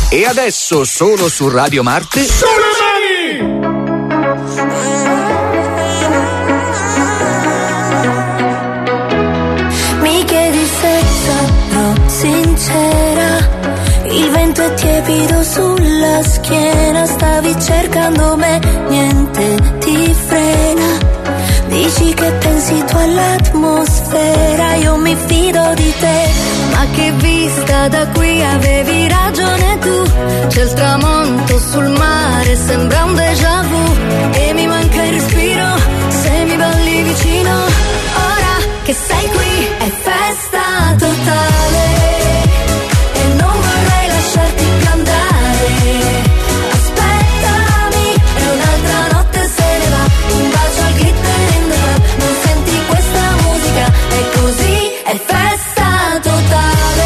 E adesso solo su Radio Marte. Sulle mani! Mi chiedi se sarò sincera, il vento è tiepido sulla schiena, stavi cercando me, niente ti frena. Dici che pensi tu all'atmosfera, io mi fido di te, ma che vista da qui avevi ragione tu. C'è il tramonto sul mare, sembra un déjà vu, e mi manca il respiro se mi balli vicino. Ora che sei qui è festa totale e non vorrei lasciarti più andare. Aspettami e un'altra notte se ne va, un bacio al glitter in the club. Non senti questa musica, è così, è festa totale.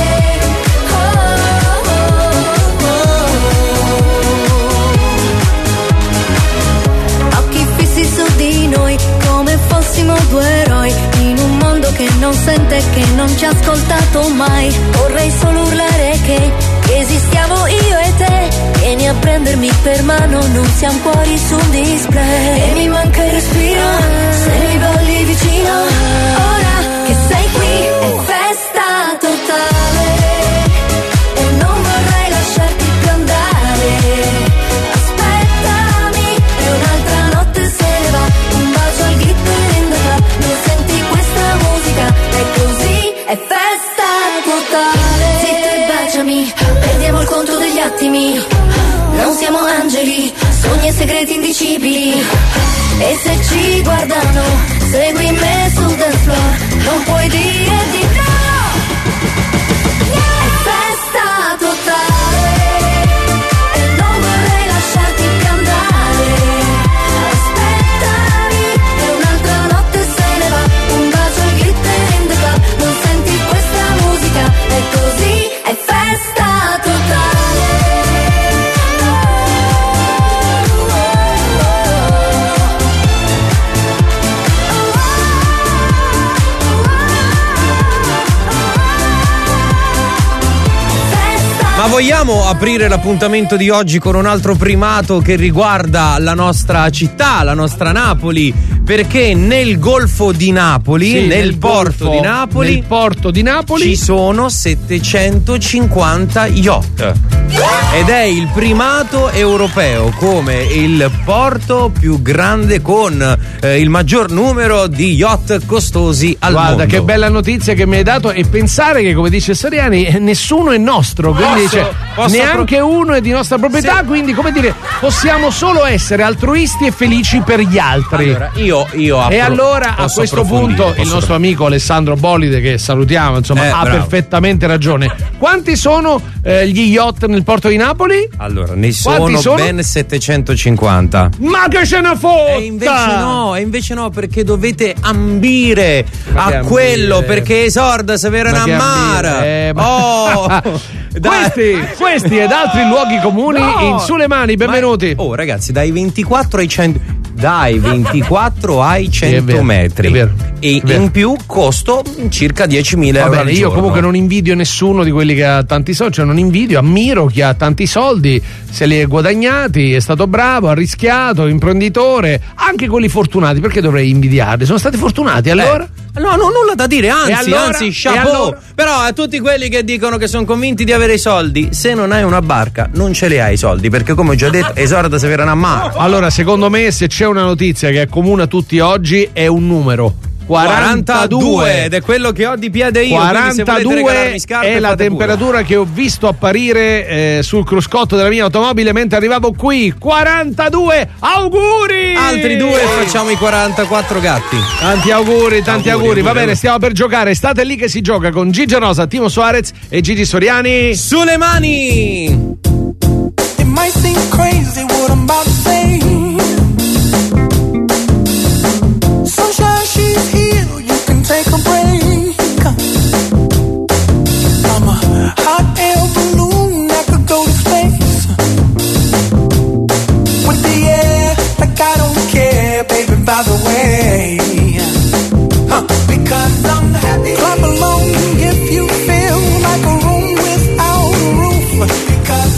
Occhi fissi su di noi come fossimo due eroi in un mondo che non sente e che non ci ha ascoltato mai. Vorrei solo urlare che esistiamo io e te. Vieni a prendermi per mano, non siamo cuori su un display. E mi manca il respiro se mi balli vicino. Ora che sei qui è festa totale e non vorrei lasciarti più andare. Aspettami e un'altra notte se ne va, un bacio al glitter in the club. Non senti questa musica, è così, è festa totale. Zitto e baciami, perdiamo il conto degli attimi. Non siamo angeli, sogni e segreti indicibili. E se ci guardano, segui me sul dance floor, non puoi dire di no. È festa totale e non vorrei lasciarti più andare. Aspettami e un'altra notte se ne va, un bacio al glitter in the club. Non senti questa musica, è così, è festa totale. Ma vogliamo aprire l'appuntamento di oggi con un altro primato che riguarda la nostra città, la nostra Napoli, perché nel Golfo di Napoli, Sì, nel porto di Napoli, ci sono 750 yacht. Ed è il primato europeo come il porto più grande con il maggior numero di yacht costosi al mondo. Guarda che bella notizia che mi hai dato, e pensare che, come dice Soriani, nessuno è nostro, quindi neanche uno è di nostra proprietà, sì. Quindi, come dire, possiamo solo essere altruisti e felici per gli altri. Allora, io e allora a questo punto il nostro amico Alessandro Bolide, che salutiamo, insomma, ha perfettamente ragione. Quanti sono gli yacht nel porto di Napoli? Allora, ne sono ben 750. Ma che ce ne fotta! E invece no, perché dovete ambire a quello, perché esorda se vera una mare. Questi ed altri luoghi comuni in Sulle Mani, benvenuti. Ragazzi, dai 24 ai 100 metri. È vero. E in più costo circa 10.000 euro. Bene, io comunque non invidio nessuno di quelli che ha tanti soldi, cioè non invidio, ammiro chi ha tanti soldi, se li è guadagnati, è stato bravo, ha rischiato, imprenditore, anche quelli fortunati, perché dovrei invidiarli? Sono stati fortunati allora? No, nulla da dire, anzi, chapeau. Allora? Però a tutti quelli che dicono che sono convinti di avere i soldi, se non hai una barca non ce li hai i soldi, perché come ho già detto esorda se vera una mano. Allora, secondo me, se c'è una notizia che accomuna tutti oggi è un numero: 42, ed è quello che ho di piede io. 42 è la temperatura che ho visto apparire sul cruscotto della mia automobile mentre arrivavo qui. 42 auguri! Altri 2 e facciamo i 44 gatti. Tanti auguri. Va bene, stiamo per giocare. State lì che si gioca con Gigi Rosa, Timo Suarez e Gigi Soriani. Sulle Mani! It might seem crazy what I'm about to say. Sunshine, she's here, you can take a break. I'm a hot air balloon that could go to space. With the air, like I don't care, baby, by the way. Because I'm happy. Clap along if you feel like a room without a roof. Because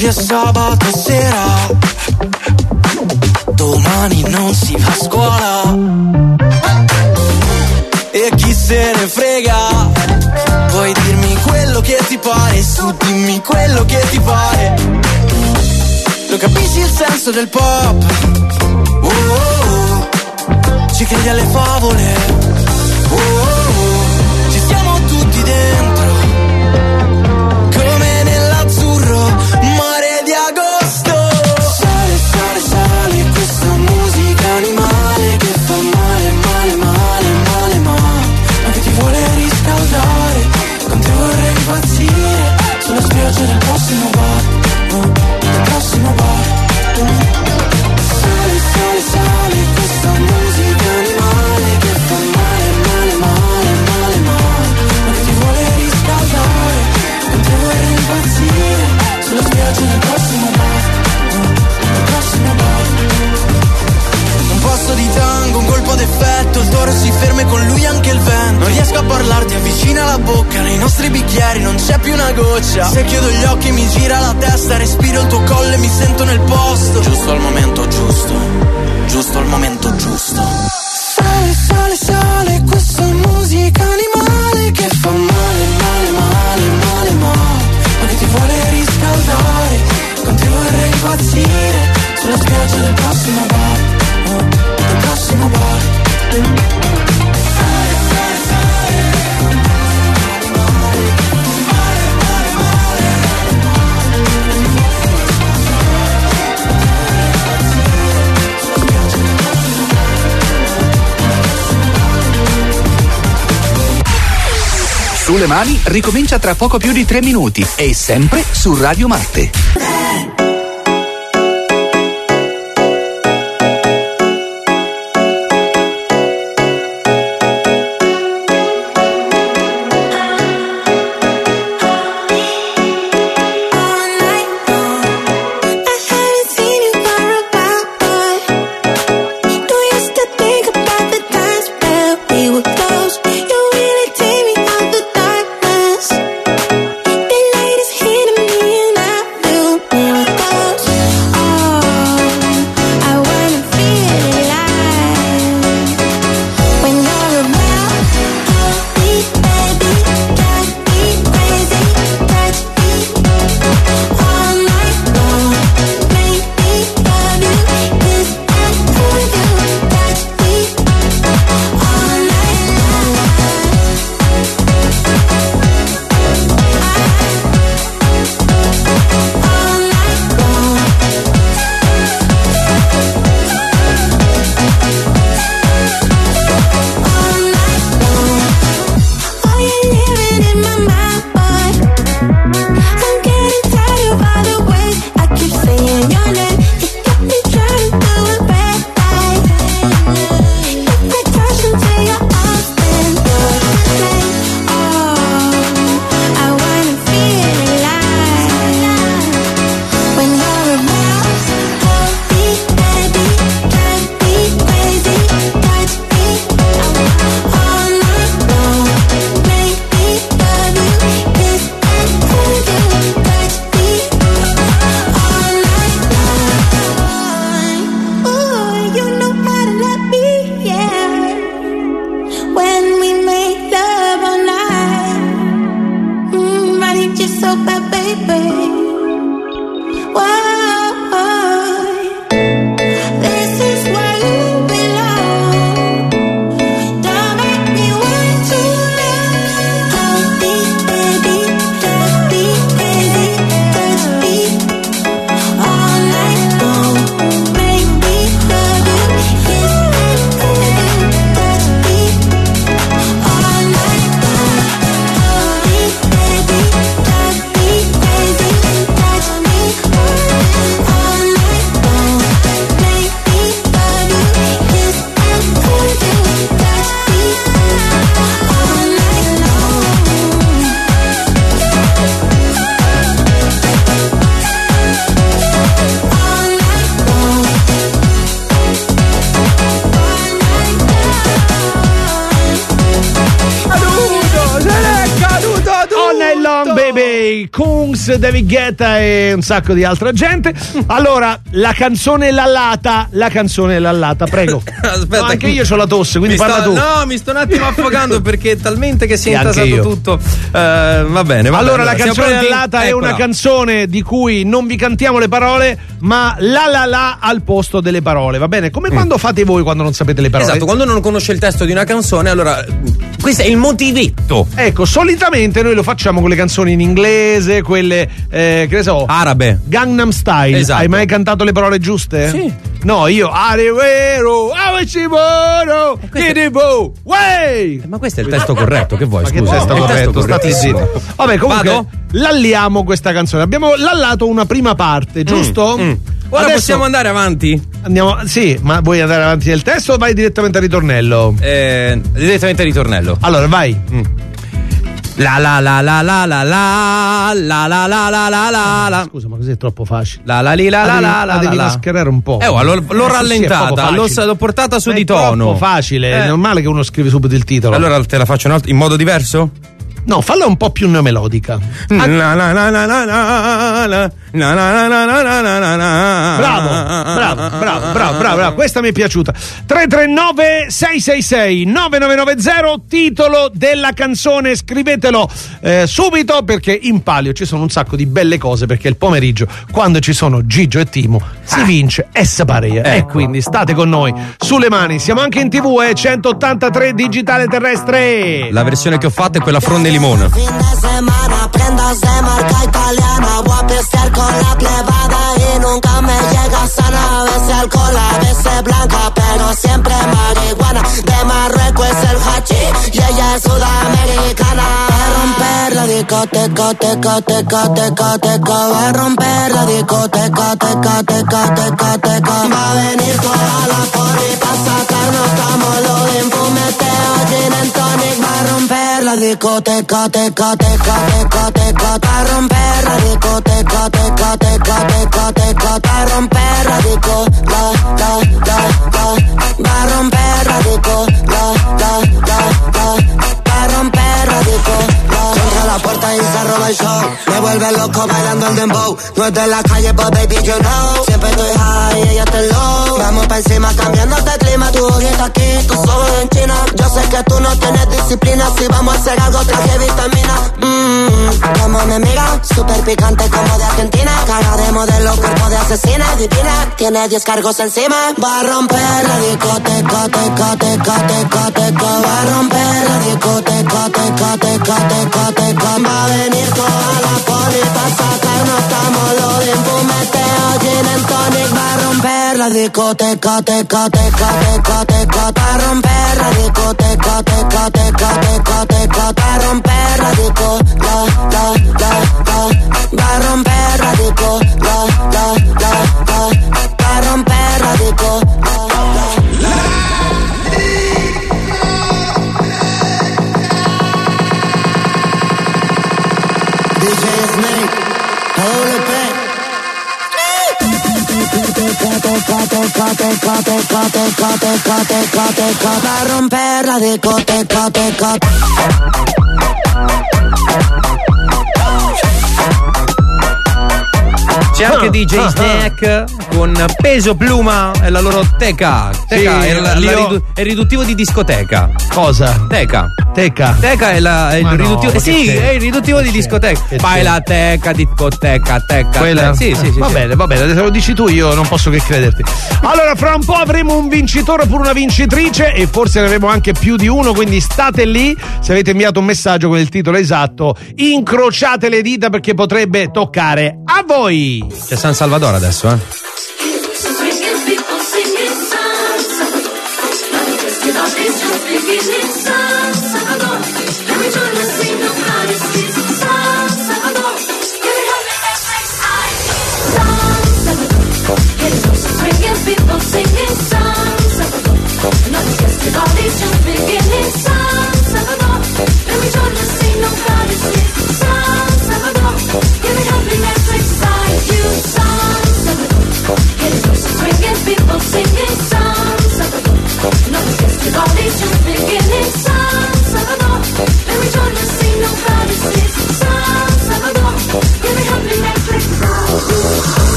oggi è sabato sera, domani non si va a scuola e chi se ne frega. Puoi dirmi quello che ti pare, su dimmi quello che ti pare. Lo capisci il senso del pop? Oh, oh, oh. Ci credi alle favole? Oh, oh, oh. Ci siamo tutti dentro, come nell'azzurro mare di agosto. Sale, sale, sale, questa musica animale che fa male, male, male, male, male, ma che ti vuole riscaldare. Con te vorrei impazzire sulla spiaggia del prossimo bar, del prossimo bar. Sale, sale, sale, questa musica animale che fa male, male, male, male, male, ma che ti vuole riscaldare. Con te vorrei impazzire sulla spiaggia del prossimo bar, del prossimo bar. Un passo di tango, un colpo d'effetto, il toro si ferma e con lui anche il vento. Non riesco a parlarti, avvicina la bocca, nei nostri bicchieri non c'è più una goccia. Se chiudo gli occhi mi gira la testa, respiro il tuo collo e mi sento nel posto. Giusto al momento giusto, giusto al momento giusto. Sale, sale, sale, questa musica animale che fa male, male, male, male, male, ma che ti vuole riscaldare. Con te vorrei impazzire sulla spiaggia del prossimo bar, del prossimo bar. Sulle mani ricomincia tra poco più di 3 minuti e sempre su Radio Marte. The light is hitting me and I feel poi Kungs, David Guetta e un sacco di altra gente. Allora, la canzone lallata, prego. Aspetta, no, anche io ho la tosse, quindi parla tu. No, mi sto un attimo affogando perché è talmente che si è intasato tutto. Va bene. Allora, la canzone lallata è una canzone di cui non vi cantiamo le parole, ma la al posto delle parole, va bene? Come quando fate voi quando non sapete le parole. Esatto, quando non conosce il testo di una canzone, allora questo è il motivetto. Ecco, solitamente noi lo facciamo con le canzoni in inglese, quelle che ne so, arabe, Gangnam Style. Esatto. Hai mai cantato le parole giuste? Sì. No, io Arivero, Awashiboro, Kidibo, Way. Ma questo è il testo corretto, che vuoi? Ma Scusa, che testo corretto? Stati zitti. Vabbè, comunque Vado? lalliamo questa canzone. Abbiamo lallato una prima parte, giusto? Ora Adesso possiamo andare avanti? andiamo. Sì, ma vuoi andare avanti nel testo o vai direttamente al ritornello? Direttamente al ritornello. Allora, vai. La la la la la la la la la la la la la la. Scusa, ma così è troppo facile. La la li la la la la. Devi la. mascherare un po'. L'ho rallentata, l'ho portata su di tono. È troppo facile, è normale che uno scrive subito il titolo. Allora te la faccio in modo diverso? No, falla un po' più neomelodica. Bravo. Questa mi è piaciuta. 339 666 9990, titolo della canzone, scrivetelo subito, perché in palio ci sono un sacco di belle cose, perché il pomeriggio, quando ci sono Gigio e Timo, si vince e saparea. E quindi state con noi sulle mani. Siamo anche in TV, 183 digitale terrestre. La versione che ho fatta è quella fronde limone. Fin de semana, prendas de marca italiana. Voy a pistear con la plebada y nunca me llega sana. A veces alcohol, a veces blanca, pero siempre marihuana. De Marruecos es el hachís y ella es sudamericana. Va a romper la discoteca, teca, teca, teca, teca. Va a romper la discoteca, teca, teca, teca, teca. Va a venir toda la poli pa' sacarnos tamolo de fumeteo, gin and tonic. Va a romper la discoteca, teca, teca, teca, teca. Va a romper la discoteca, teca, teca, teca, teca. Va a romper la disco, la. Va a romper la disco, la. Va a romper la disco, contra la puerta y se roba el show. Me vuelve loco bailando el dembow. No es de la calle, but baby, you know. Siempre estoy high, ella está low. Vamos pa' encima cambiándote el clima. Tu ojito aquí, tus ojos en China. Yo sé que tú no tienes disciplina. Si vamos a hacer algo, traje vitamina. Como mi amiga, super picante como de Argentina. Cara de modelo, cuerpo de asesina. Divina, tiene 10 cargos encima. Va a romper la discoteca, teca, teca, teca, teca. Va a romper la discoteca, teca, teca, teca, teca. Va a venir toda la poli pa' sacarnos tamolo de fumeteo, gin and tonic. Va a romper la discoteca, teca, teca, teca, teca. Va a romper la discoteca, teca, teca, teca, teca. Va a romper la disco, la. Va a romper la disco, la. Va a romper la disco, la. DJ Snake, hold it back. Va a romper la discoteca, teca. C'è anche DJ Snack con Peso Pluma e la loro teca. Teca è il riduttivo di discoteca. Cosa? Teca. Teca è il riduttivo. Sì, è il riduttivo di discoteca. Fai la teca, discoteca, teca. Quella? Sì. Va bene, se lo dici tu io non posso che crederti. Allora, fra un po' avremo un vincitore oppure una vincitrice, e forse ne avremo anche più di uno, quindi state lì. Se avete inviato un messaggio con il titolo esatto, incrociate le dita perché potrebbe toccare a voi. C'è San Salvador adesso, People singing songs, nothing gets to all these just beginning songs.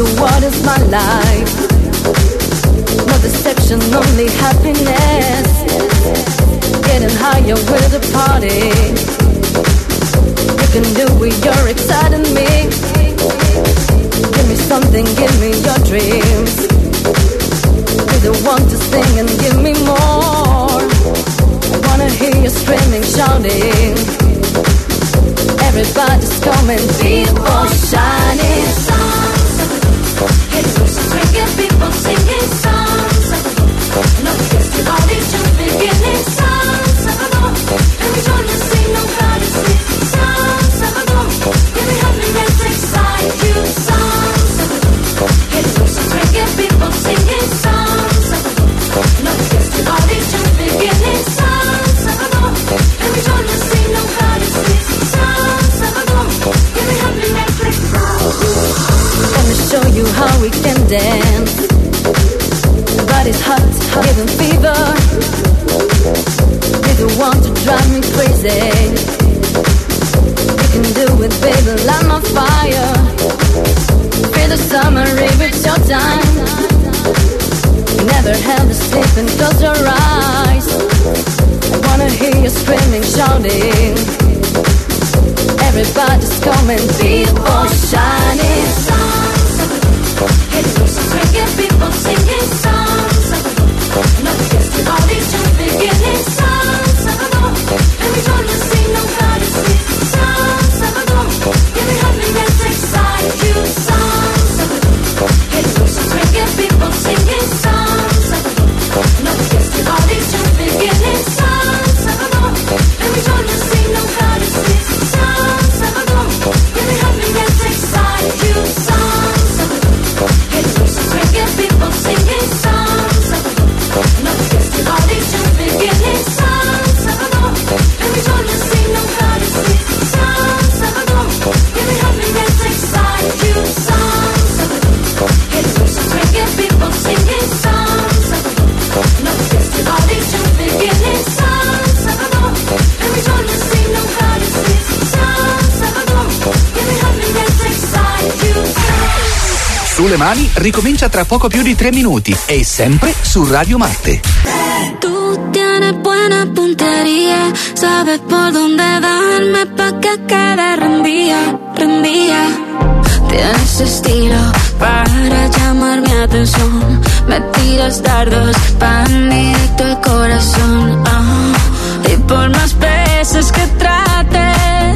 you what is my life. No deception, only happiness. Getting higher with the party. You can do it, you're exciting me. Give me something, give me your dreams. Be the one to sing and give me more. I wanna hear you screaming, shouting. Everybody's coming, people shining. Hey, the drinking, people singing songs. No festival's just beginning. Songs of a dawn. Every time you sing, nobody sings. Songs of a dawn. Give me happiness, excite you. Songs of a dawn. Hey, the drinking, people singing songs. No festival's just beginning. Songs of a dawn. Every time you sing, nobody sings. Songs of a dawn. Give me happiness, excite you. Let me show you how we can dance. Body's hot, giving fever. You're the one to drive me crazy. You can do it, baby, light my fire. Feel the summer, if it's your time. You never have to sleep and close your eyes. I wanna hear you screaming, shouting. Everybody's coming, people shining. Hey, drinking, people singing songs. No festival's just beginning. Songs of a dawn. Every time you sing, nobody sings. Songs of a dawn. Give me happiness, excite you. Songs of a dawn. Hey, drinking, people singing songs. No festival's just beginning. Songs of a dawn. Every time you sing, nobody sings. Songs of a dawn. Give me happiness, excite you. Songs of a dawn. Hey, drinking, people singing songs. No festival's just beginning. Songs of a dawn. Every time you sing, nobody sings. Songs of a dawn. Give me happiness, excite you. Songs of a dawn. Hey, drinking, people singing songs. No festival's just beginning. Songs of a dawn. Every time you sing, nobody sings. Songs of a dawn. Give me happiness, excite you. Sulle mani ricomincia tra poco più di 3 minuti e sempre su Radio Marte. Tú tienes buena puntería, sabes por dónde darme pa' que quede rendida, rendida. Tienes estilo para llamar mi atención, me tiras dardos pan directo al corazón. Y por más veces que trate,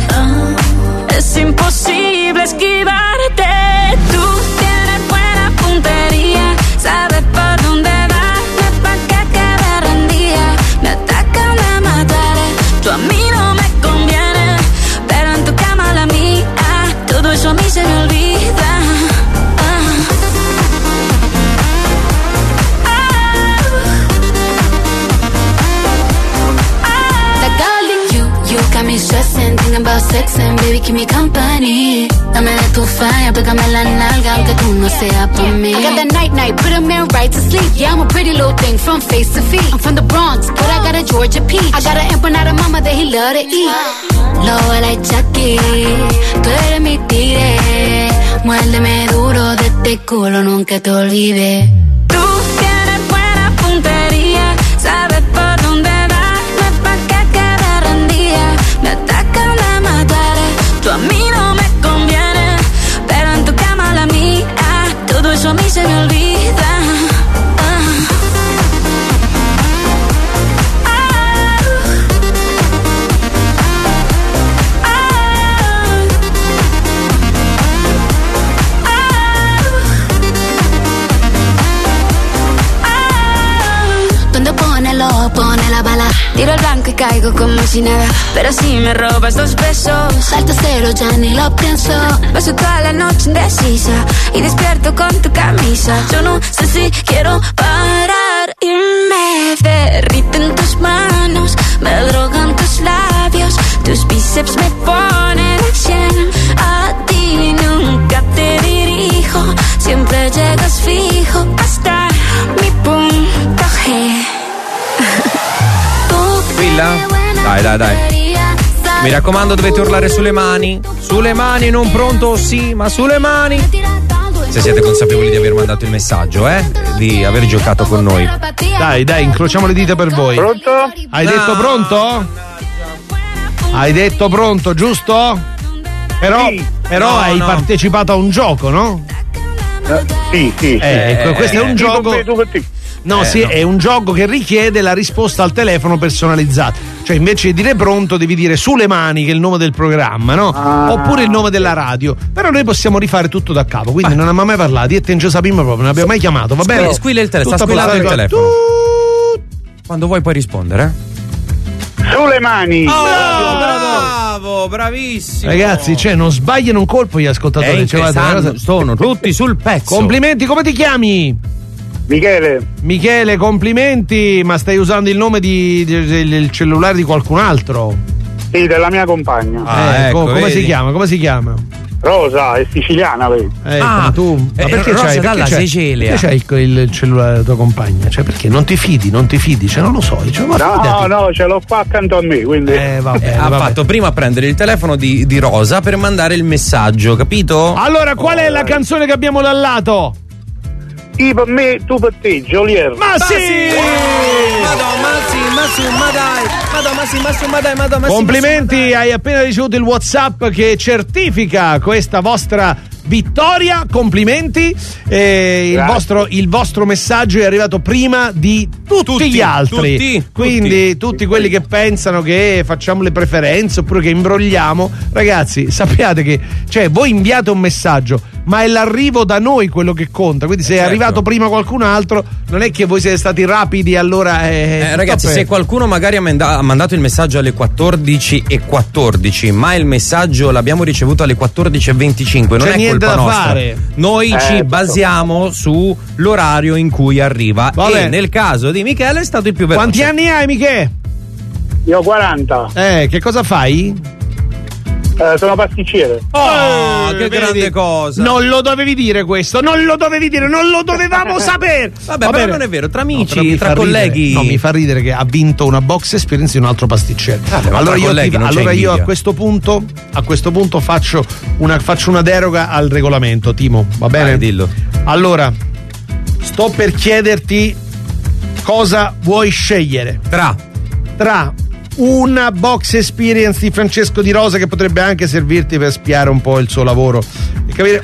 es imposible esquivarte. Tú tienes buena puntería, sabes por dónde darme pa' que quede rendida. Me atacan a matar, tú a mí no me conviene, pero en tu cama la mía, todo eso a mí se me olvida. Got me stressing, thinking about sex and baby, keep me company. Dame de tu falla, pégame la nalga, aunque tú no seas por mí. I got that night, put a man right to sleep. Yeah, I'm a pretty little thing from face to feet. I'm from the Bronx, but I got a Georgia peach. I got an empanada mama that he love to eat. Low like Chucky, tú eres mi tigre. Muérdeme duro de este culo, nunca te olvides. Tú tienes buena puntería, sabes por dónde darme pa' que quede rendida. Me atacan a matar, tú a mí no me conviene, pero en tu cama la mía, todo eso a mí se me olvida. Pone la bala, tiro el blanco y caigo como si nada. Pero si me robas 2 besos, salto cero, ya ni lo pienso. Paso toda la noche indecisa y despierto con tu camisa. Yo no sé si quiero parar y me derriten tus manos, me drogan tus labios, tus bíceps me ponen al 100. A ti nunca te dirijo, siempre llegas fijo hasta mi punto G. Villa? Dai. Mi raccomando, dovete urlare sulle mani. Sulle mani, non pronto, sì, ma sulle mani. se siete consapevoli di aver mandato il messaggio, di aver giocato con noi. Dai, incrociamo le dita per voi. Pronto? Hai detto pronto? Hai detto pronto, giusto? Però hai partecipato a un gioco, no? Sì. Questo è un gioco. No, sì, no. È un gioco che richiede la risposta al telefono personalizzata. Cioè, invece di dire pronto, devi dire Sulle Mani, che è il nome del programma, no? Oppure il nome della radio. Però noi possiamo rifare tutto da capo. Quindi non abbiamo mai parlato. Io e te non ci sappiamo proprio, non abbiamo mai chiamato, va bene? Squilla il telefono, sta squillando il telefono. Quando vuoi puoi rispondere. Sulle Mani. Bravo, bravissimo. Ragazzi, non sbagliano un colpo gli ascoltatori. Sono tutti sul pezzo. Complimenti, come ti chiami? Michele, complimenti, ma stai usando il nome del cellulare di qualcun altro? Sì, della mia compagna. Come si chiama? Rosa, è siciliana, vedi? Come tu. Ma perché Rosa dalla Sicilia? Perché c'hai il cellulare della tua compagna? Cioè, perché non ti fidi? Non lo so. No, ce l'ho qua accanto a me, quindi. Ha fatto prima prendere il telefono di Rosa per mandare il messaggio, capito? Allora, qual è la canzone che abbiamo dal lato? Io per me, tu per te, Jolier. Ma sì! Complimenti, hai appena ricevuto il WhatsApp che certifica questa vostra vittoria, complimenti. Il vostro messaggio è arrivato prima di tutti gli altri. Quindi tutti quelli che pensano che facciamo le preferenze oppure che imbrogliamo, ragazzi, sappiate che voi inviate un messaggio, ma è l'arrivo da noi quello che conta. Quindi se è arrivato prima qualcun altro, non è che voi siete stati rapidi, allora ragazzi, se qualcuno magari ha mandato il messaggio alle 14:14, ma il messaggio l'abbiamo ricevuto alle 14:25, non è colpa nostra. Fare. Noi ci basiamo sull'orario in cui arriva. E nel caso di Michele è stato il più veloce. Quanti anni hai, Michele? Io ho 40. Che cosa fai? Sono pasticcere. Che grande cosa. Non lo dovevi dire questo, non lo dovevamo sapere. Vabbè, però non è vero, tra amici, tra colleghi. No, mi fa ridere che ha vinto una box experience di un altro pasticcere. Allora io a questo punto faccio una deroga al regolamento, Timo, va bene? Vai, dillo. Allora, sto per chiederti cosa vuoi scegliere. Tra una box experience di Francesco Di Rosa, che potrebbe anche servirti per spiare un po' il suo lavoro, capire?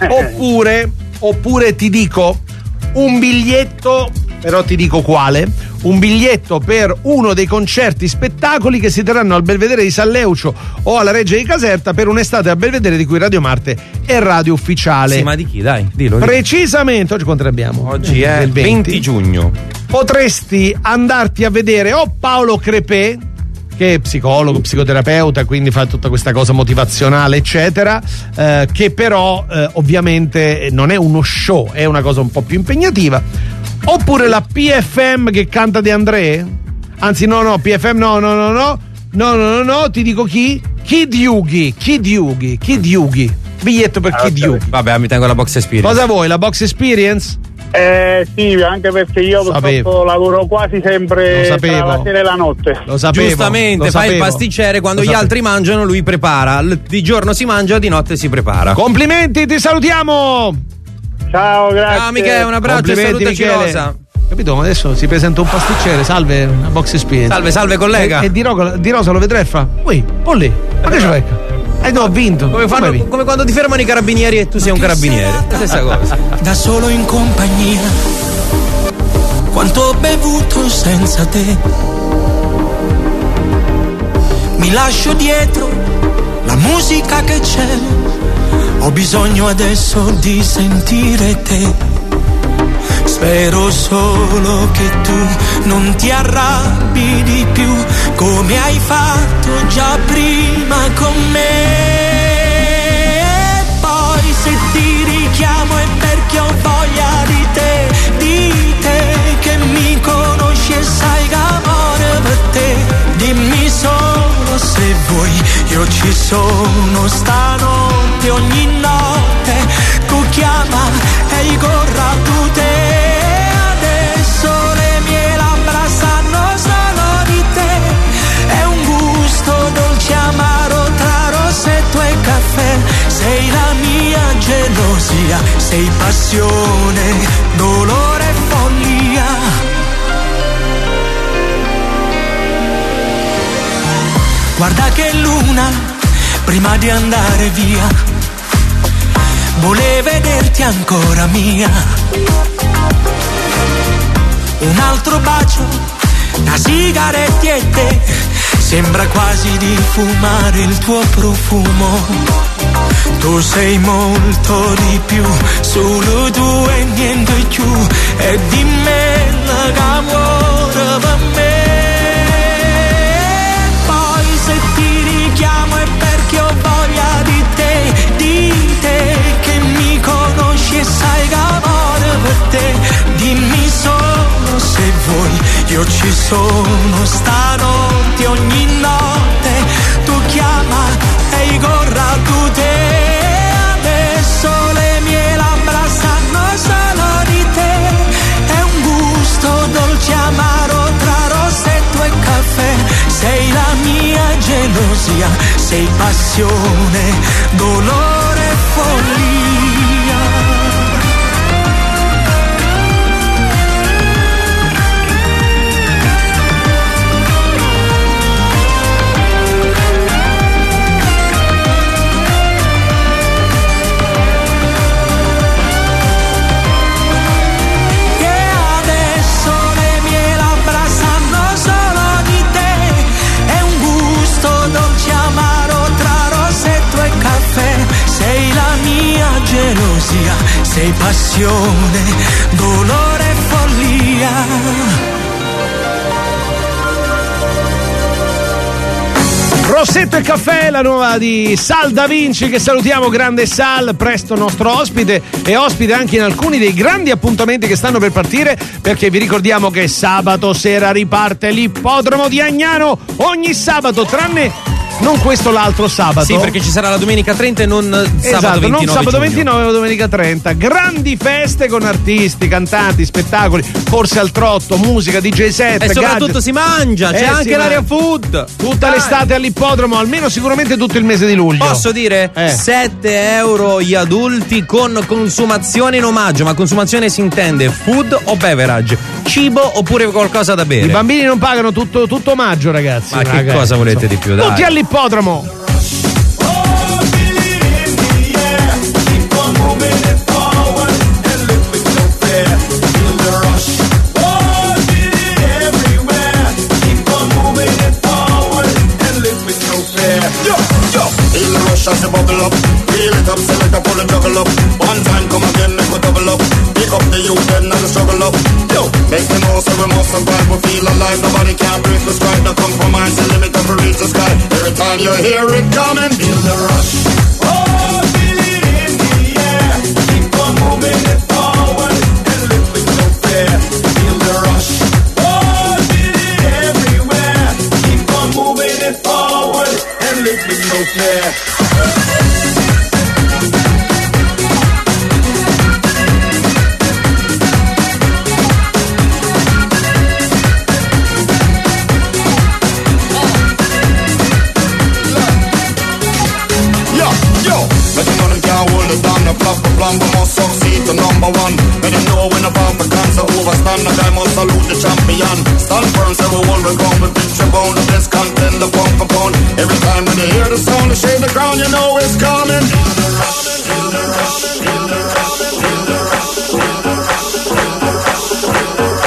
Oppure ti dico un biglietto, però ti dico quale, un biglietto per uno dei concerti spettacoli che si terranno al Belvedere di San Leucio o alla Reggia di Caserta per un'estate a Belvedere di cui Radio Marte è radio ufficiale. Sì, ma di chi? Dai, dillo. Precisamente, oggi quanto ne abbiamo? Oggi è il 20 giugno. Potresti andarti a vedere o Paolo Crepè, che è psicologo, psicoterapeuta, quindi fa tutta questa cosa motivazionale eccetera, che però ovviamente non è uno show, è una cosa un po' più impegnativa. Oppure la PFM che canta De André, anzi PFM no, ti dico chi? Kid Yugi, biglietto per Kid Yugi. Vabbè, mi tengo la box experience. Cosa vuoi, la box experience? Sì, anche perché io purtroppo lavoro quasi sempre tra la sera e la notte. Lo sapevo. Giustamente, fai il pasticcere, quando gli altri mangiano lui prepara. Di giorno si mangia, di notte si prepara. Complimenti, ti salutiamo. Ciao, grazie. Ciao Michele, un abbraccio e salutaci Rosa. Capito? Ma adesso si presenta un pasticcere, salve, una box experience. Salve collega. E di Rosa lo vedrai e fa: ui, lì, ma che c'è? No, ho vinto. Come quando ti fermano i carabinieri e tu sei un carabiniere. La stessa cosa. Da solo in compagnia. Quanto ho bevuto senza te. Mi lascio dietro la musica che c'è. Ho bisogno adesso di sentire te. Spero solo che tu non ti arrabbi di più, come hai fatto già prima con me. E poi se ti richiamo è perché ho voglia di te che mi conosci e sai che amore per te. Dimmi solo se vuoi, io ci sono stanotte, ogni notte tu chiama e io corro a te. Sei la mia gelosia, sei passione, dolore e follia. Guarda che luna, prima di andare via, vuole vederti ancora mia. Un altro bacio, da sigaretti e te, sembra quasi di fumare il tuo profumo. Tu sei molto di più, solo tu e niente più, e di me l'amore per me. Poi se ti richiamo è perché ho voglia di te che mi conosci e sai che amore per te. Dimmi solo se vuoi, io ci sono stanotte, ogni notte tu chiama e corra tu te. Adesso le mie labbra sanno solo di te, è un gusto dolce amaro tra rossetto e caffè. Sei la mia gelosia, sei passione, dolore e follia. Gelosia, sei passione, dolore e follia. Rossetto e caffè, la nuova di Sal Da Vinci, che salutiamo, grande Sal, presto nostro ospite e ospite anche in alcuni dei grandi appuntamenti che stanno per partire, perché vi ricordiamo che sabato sera riparte l'Ippodromo di Agnano ogni sabato, tranne non questo, l'altro sabato. Sì, perché ci sarà la domenica 30 e non esatto, sabato 29 non sabato giugno. 29 o domenica 30. Grandi feste con artisti, cantanti, spettacoli, corse al trotto, musica, DJ set, e soprattutto gadget. Si mangia, c'è anche l'area food. Tutta l'estate all'ippodromo, almeno sicuramente tutto il mese di luglio. Posso dire? 7 euro gli adulti con consumazione in omaggio. Ma consumazione si intende food o beverage? Cibo oppure qualcosa da bere? I bambini non pagano tutto omaggio, ragazzi. Ma che cosa volete di più? Dai. Tutti all'ippodromo. As you bubble up, feel it up, select up, pull and juggle up. One time, come again, make we double up. Pick up the youth, then and the struggle up. Yo, make the most of we must survive, we feel alive. Nobody can break the stride, the compromise, the limit of reach the sky. Every time you hear it coming, feel the rush. Oh, feel it in the air, keep on moving it forward, and live with no fear. Feel the rush. Oh, feel it everywhere, keep on moving it forward, and live with no fear. We must succeed to number one. When you know when a Africans are overstand, and I must salute the champion. Stand firm, say we will come with victory bound. The best content, the funk compound. Every time when you hear the sound, you shake the ground, you know it's coming. Feel the rush, feel the rush, feel the rush, feel the rush, feel the rush, feel the rush, feel the rush.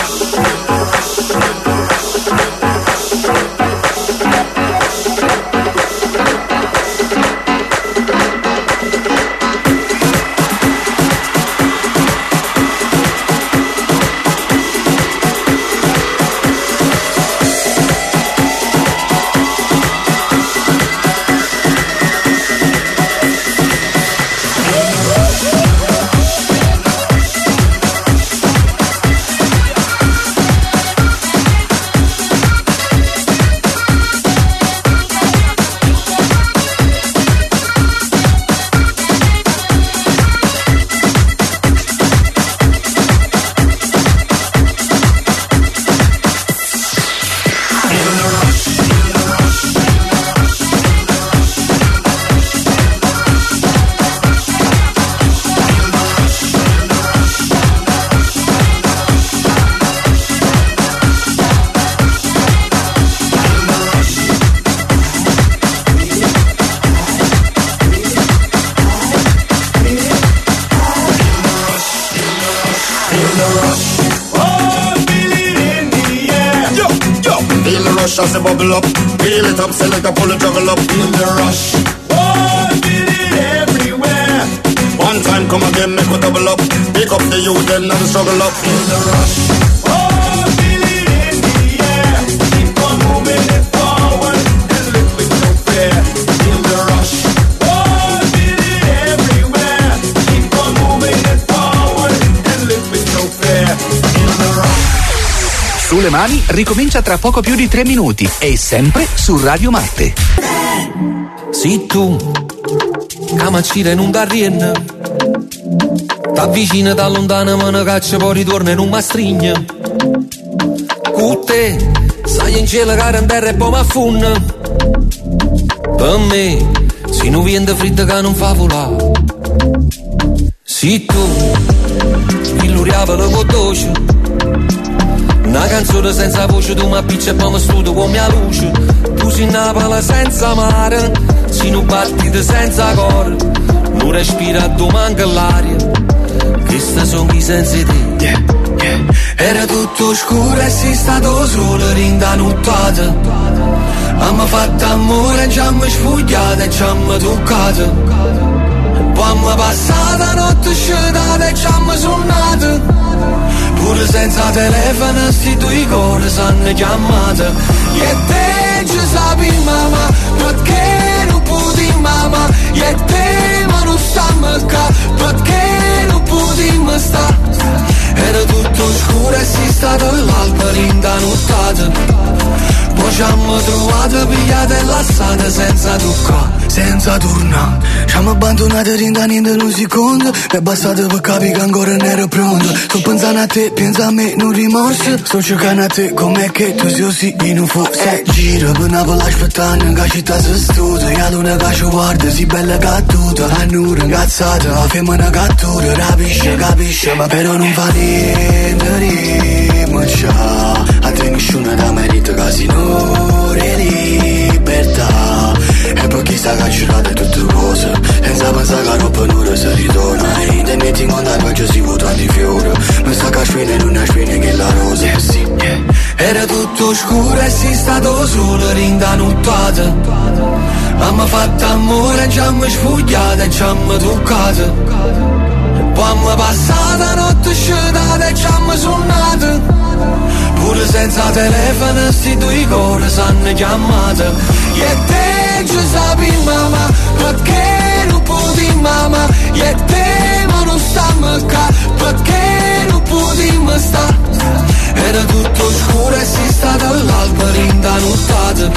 rush as a bubble up. Feel it up, select a pull and juggle up. Feel the rush. Oh, feel it everywhere. One time, come again, make we double up. Pick up the youth, then not struggle up. Feel the rush. Oh, feel it in the air. Keep on moving it forward and live with no fear. Feel the rush. Oh, feel it everywhere. Keep on moving it forward and live with no fear. Feel the rush. Sulle mani ricomincia tra poco più di 3 minuti e sempre su Radio Marte. Si tu camacira in un darrien t'avvicina da lontana ma ne caccia poi ritorna in un mastrigna con te sai in cielo cara in terra e poi m'affunna per me si non viene fredda che non fa volare si tu illuriava la voce una canzone senza voce tu mi appiccia e poi mi studio con mia luce tu sei una pala senza mare si non battite senza cuore non respira tu manca l'aria questa sono i sensi di yeah, yeah. Era tutto scuro e sei stato solo rinda nottata abbiamo fatto amore ci abbiamo sfogliato e ci abbiamo toccato poi abbiamo passato la notte sciatata e ci abbiamo suonato pure senza telefono sti due cuori s'hanno chiamato e te ci sapi mamma perché non puoi mamma e te ma non stiamo qua perché non puoi sta era tutto scuro e sei stato l'alba linda nottata poi ci abbiamo trovato pigliate e lasciate senza toccare senza tornare ci abbiamo abbandonato rinda niente un secondo è bastato per capire che ancora non ero pronto sto pensando a te, pensa a me, non rimorso sto cercando a te, com'è che tu sei così in un forse giro per Napoli aspettando che città si studia e la luna che ci guarda si bella cattuta la nura incazzata la femmina cattura capisce ma però non fa niente rimorcia a te nessuno da merito che si non libertà e poi chi sta cancellando tutte cose senza pensare che roba non si ritorna e te metti in contatto perché si vota di fiore mi sta caspina non è spina che la rosa sì, yeah. Era tutto scuro e sei stato solo rinda nottata abbiamo fatto amore ci abbiamo sfogliato e ci abbiamo toccato poi abbiamo passato la notte sciatata e ci abbiamo suonato pure senza telefono sti due cuori s'hanno chiamato e te ci sapi mamma perché non puoi mamma e te ma non stiamo qua perché non puoi sta era tutto scuro e sei stata all'alba rinda nottata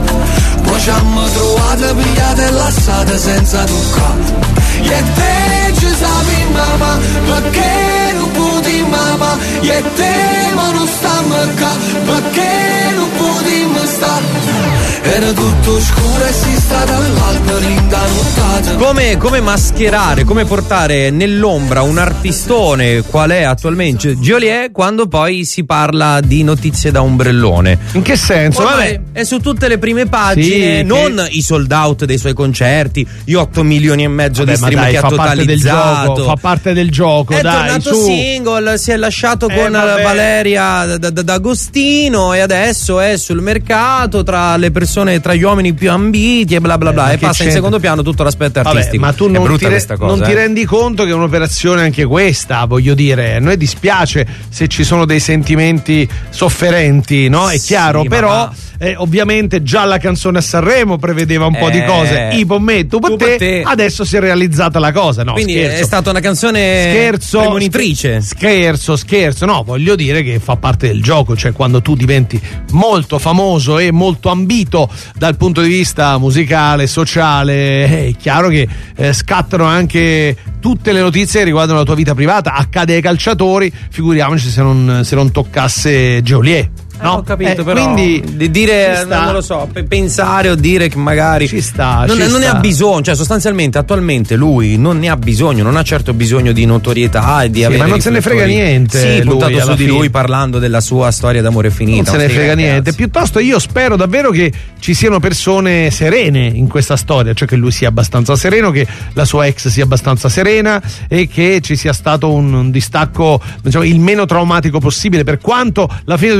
poi ci abbiamo trovato pigliate e lasciate senza toccare e te ci sapi mamma perché non puoi mamma e te ma non stiamo qua perché non puoi sta era tutto scuro e si stata all'alba rinda nottata come mascherare, come portare nell'ombra un artistone qual è attualmente Geolier quando poi si parla di notizie da ombrellone. In che senso? Vabbè, è su tutte le prime pagine, sì, non i sold out dei suoi concerti, gli 8 milioni e mezzo di stream che ha totalizzato. Fa parte del gioco, è tornato single, si è lasciato con Valeria D'Agostino e adesso è sul mercato tra le persone, tra gli uomini più ambiti e bla bla bla e passa in secondo piano tutto l'aspetto artistico. Ma tu non ti rendi conto che è un'operazione anche questa, voglio dire, a noi dispiace se ci sono dei sentimenti sofferenti, no? È chiaro, però ovviamente già la canzone a Sanremo prevedeva un po' di cose, io per me, tu per te, adesso si è realizzata la cosa, no? Quindi scherzo. È stata una canzone premonitrice. Scherzo, no, voglio dire che fa parte del gioco, cioè quando tu diventi molto famoso e molto ambito dal punto di vista musicale, sociale, è chiaro che scattano anche tutte le notizie che riguardano la tua vita privata. Accade ai calciatori, figuriamoci se non toccasse Geolier. No, ho capito, però quindi di dire non lo so, pensare o dire che magari non ne ha bisogno, cioè sostanzialmente attualmente lui non ne ha bisogno, non ha certo bisogno di notorietà e di avere, ma non se ne frega niente. Sì, lui, puntato su di lui parlando della sua storia d'amore finita. Non se ne frega niente. Piuttosto io spero davvero che ci siano persone serene in questa storia, cioè che lui sia abbastanza sereno, che la sua ex sia abbastanza serena e che ci sia stato un distacco, diciamo, il meno traumatico possibile, per quanto la fine di un amore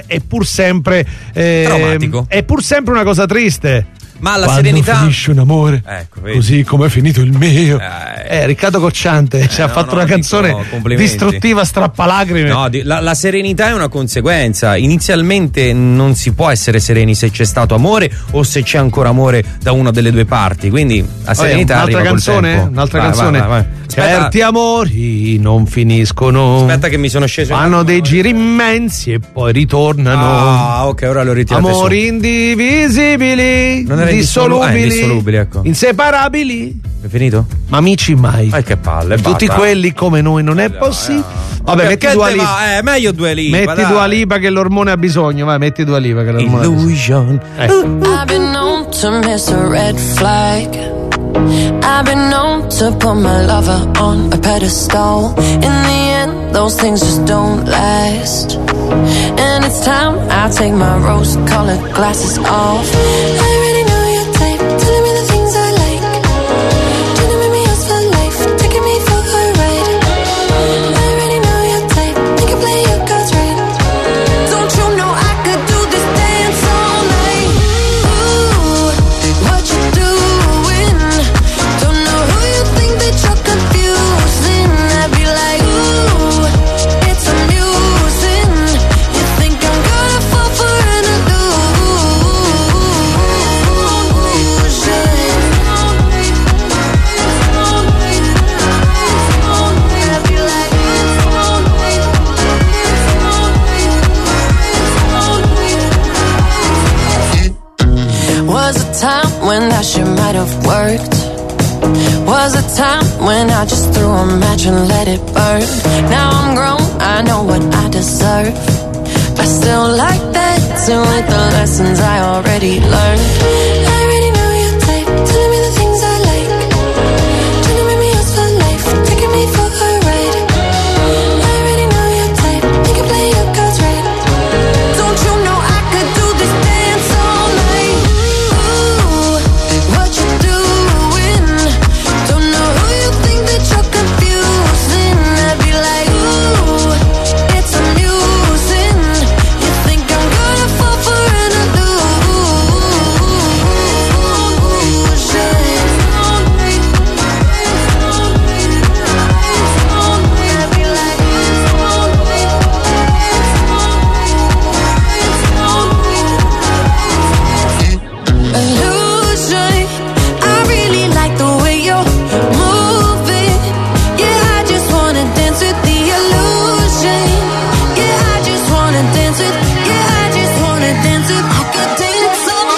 è pur sempre traumatico. È pur sempre una cosa triste. Ma la quando serenità finisce un amore, così come è finito il mio. Riccardo Cocciante ci ha fatto una canzone distruttiva, strappalacrime. No, la serenità è una conseguenza. Inizialmente non si può essere sereni se c'è stato amore o se c'è ancora amore da una delle due parti. Quindi la serenità arriva col tempo. Un'altra canzone. Vai. Certi amori non finiscono. Aspetta che mi sono sceso. Fanno dei giri immensi e poi ritornano. Ah, ok, ora lo ritirate. Amori indivisibili. Non era indissolubili, ecco. Inseparabili. È finito? Ma amici mai. Che palle. Tutti quelli come noi non è possibile. Vabbè, metti Dua Lipa. Meglio Dua Lipa. Metti Dua Lipa che l'ormone ha bisogno. Vai, metti Dua Lipa che l'ormone ha bisogno. I've been known to miss a red flag. I've been known to put my lover on a pedestal. In the end, those things just don't last. And it's time I take my rose-colored glasses off. I already know your type, telling me the things I like. Trying to make me yours for life, taking me for a ride. I already know your type, make you play your cards right. Don't you know I could do this dance all night? Ooh, what you doing? Don't know who you think that you're confusing. I'd be like, ooh, it's amusing. You think I'm gonna fall for an Was a time when that shit might have worked. Was a time when I just threw a match and let it burn. Now I'm grown, I know what I deserve. I still like that too, with the lessons I already learned. I already know your type, telling me the things I like. Trying to make me yours for life, taking me for a ride. I already know your type, make you play your cards right. Don't you know I could do this dance all night? Ooh, what you doing? Don't know who you think that you're confusing. I'd be like, ooh, it's amusing. You think I'm gonna fall for an illusion. I really like the way you're moving. Yeah, I just wanna dance with the illusion. Yeah, I just wanna dance with. Yeah, I just wanna dance with. I could dance all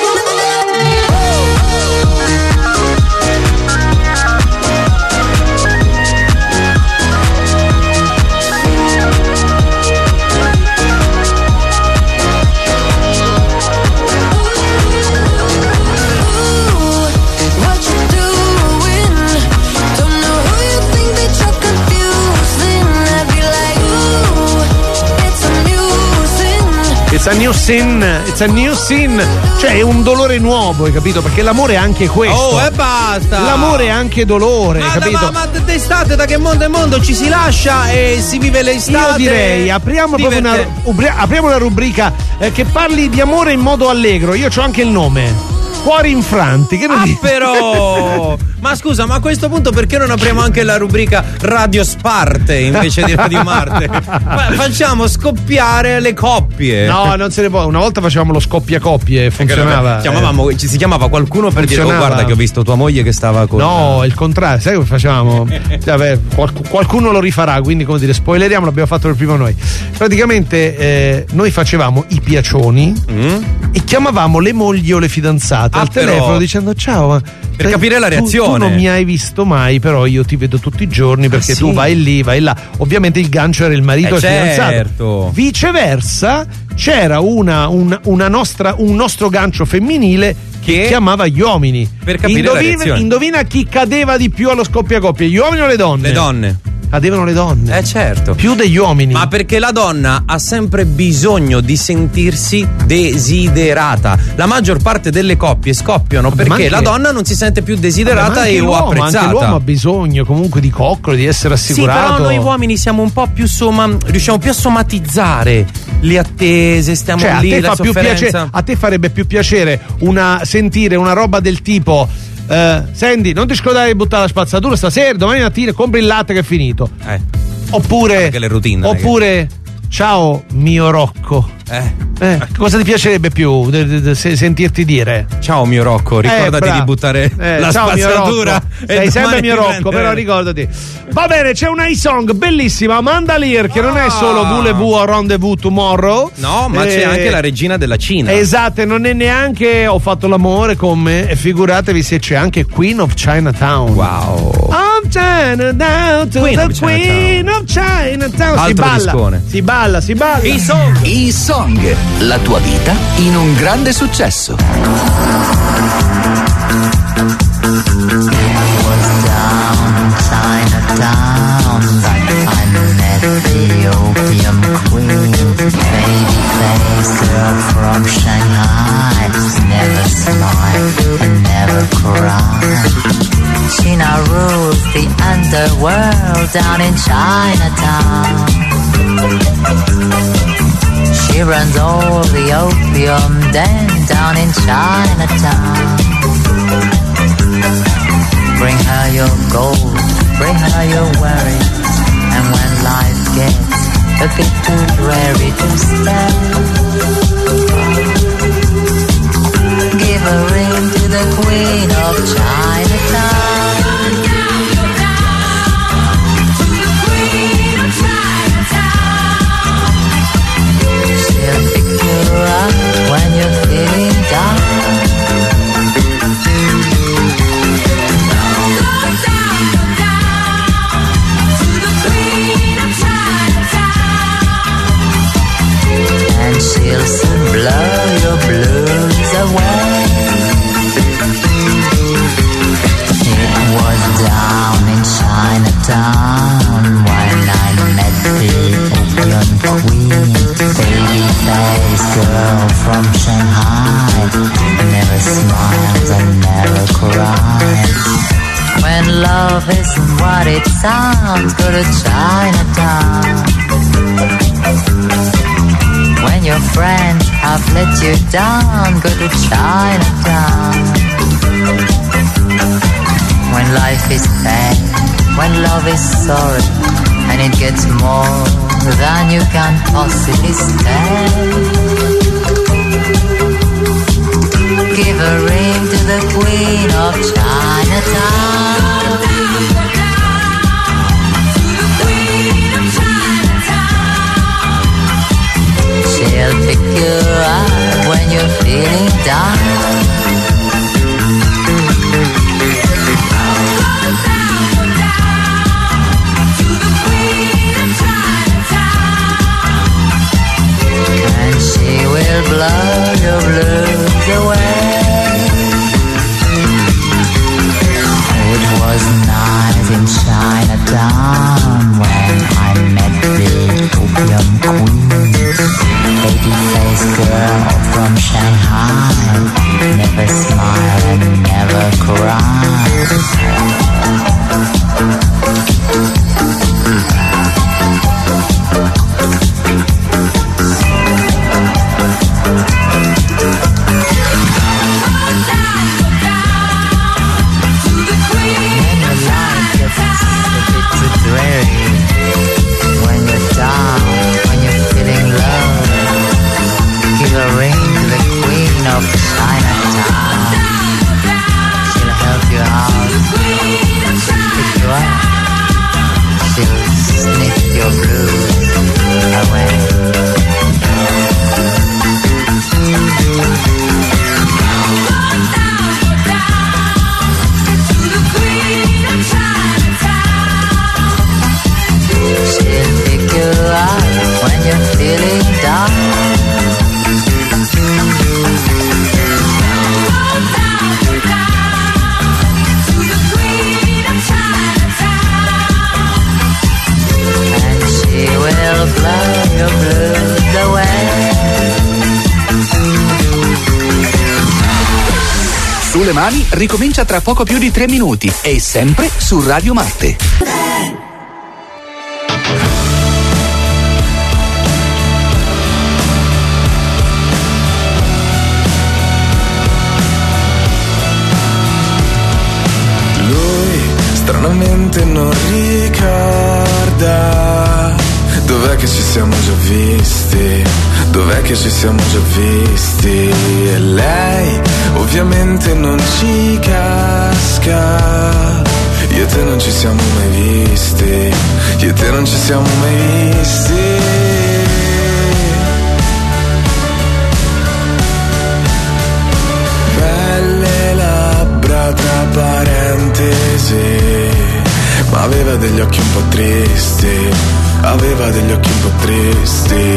what you doing? Don't know who you think that you're confusing. I'd be like, ooh, it's amusing. It's a new sin, it's a new sin. Cioè è un dolore nuovo, hai capito? Perché l'amore è anche questo. Oh, e basta. L'amore è anche dolore, hai capito? Ma d'estate, da che mondo è mondo ci si lascia e si vive l'estate. Io direi apriamo proprio apriamo una rubrica che parli di amore in modo allegro. Io c'ho anche il nome. Cuori infranti, che ne dici? Però ma scusa, ma a questo punto perché non apriamo anche la rubrica Radio Sparte invece di Radio Marte? Facciamo scoppiare le coppie. No, non se ne può. Una volta facevamo lo scoppia coppie, funzionava. Si chiamava qualcuno per dire: oh, guarda che ho visto tua moglie che stava con. No, il contrario, sai come facevamo? Vabbè, qualcuno lo rifarà, quindi come dire, spoileriamo, l'abbiamo fatto per primo noi. Praticamente noi facevamo i piacioni e chiamavamo le mogli o le fidanzate al telefono dicendo: ciao, ma per capire la reazione. Tu non mi hai visto mai, però io ti vedo tutti i giorni perché tu vai lì, vai là. Ovviamente il gancio era il marito e il fidanzato. Viceversa, c'era un nostro gancio femminile che chiamava gli uomini. Per capire la reazione. Indovina chi cadeva di più allo scoppia-coppie, gli uomini o le donne? Le donne. Cadevano le donne. Certo. Più degli uomini. Ma perché la donna ha sempre bisogno di sentirsi desiderata. La maggior parte delle coppie scoppiano perché la donna non si sente più desiderata o apprezzata. Anche l'uomo ha bisogno comunque di coccole, di essere assicurato. Sì, però noi uomini siamo un po' più riusciamo più a somatizzare le attese, stiamo lì, la sofferenza. A te farebbe più piacere sentire una roba del tipo senti, non ti scordare di buttare la spazzatura stasera, domani mattina compri il latte che è finito. Oppure le routine, oppure ciao mio Rocco. Cosa ti piacerebbe più sentirti dire? Ciao mio Rocco, ricordati di buttare la spazzatura. Sei sempre mio Rocco, però ricordati. Va bene, c'è una song bellissima, Amanda Lear, che non è solo Voulez-vous o Rendezvous Tomorrow. No, ma c'è anche la regina della Cina. Esatto, non è neanche Ho fatto l'amore con me, e figuratevi se c'è anche Queen of Chinatown. Wow. I'm Chinatown to the Queen of Chinatown. Si balla. I Song, la tua vita in un grande successo. Chinatown, I met the opium queen, baby-faced girl from Shanghai, never smiled and never cried. She now rules the underworld down in Chinatown. She runs all the opium den down in Chinatown. Bring her your gold, bring her your worry, and when life gets a bit too dreary to stand, give a ring to the Queen of Chinatown. She'll pick you up when you're feeling down. She'll soon blow your blues away. It was down in Chinatown when I met the opium queen, baby-faced girl from Shanghai, never smiles and never cries. When love isn't what it sounds, go to Chinatown. When your friends have let you down, go to Chinatown. When life is bad, when love is sorry, and it gets more than you can possibly stand, give a ring to the Queen of Chinatown. She'll pick you up when you're feeling down. And she will blow your blues away. It was night in Chinatown when I met the opium queen, baby-faced girl from Shanghai, never smile and never cry. When your life gets a bit too dreary, when you're down, when you're feeling low, give a ring to the Queen of Chinatown. She'll help you out, pick you up, she'll sniff your blues away. She'll pick you up when you're feeling down. And she will blow your blues away. Sulle mani ricomincia tra poco più di 3 minuti e sempre su Radio Marte. che ci siamo già visti? Dov'è che ci siamo già visti? E lei ovviamente non ci casca. Io e te non ci siamo mai visti. Io e te non ci siamo mai visti. Belle labbra tra parentesi, ma aveva degli occhi un po' tristi. Aveva degli occhi un po' tristi.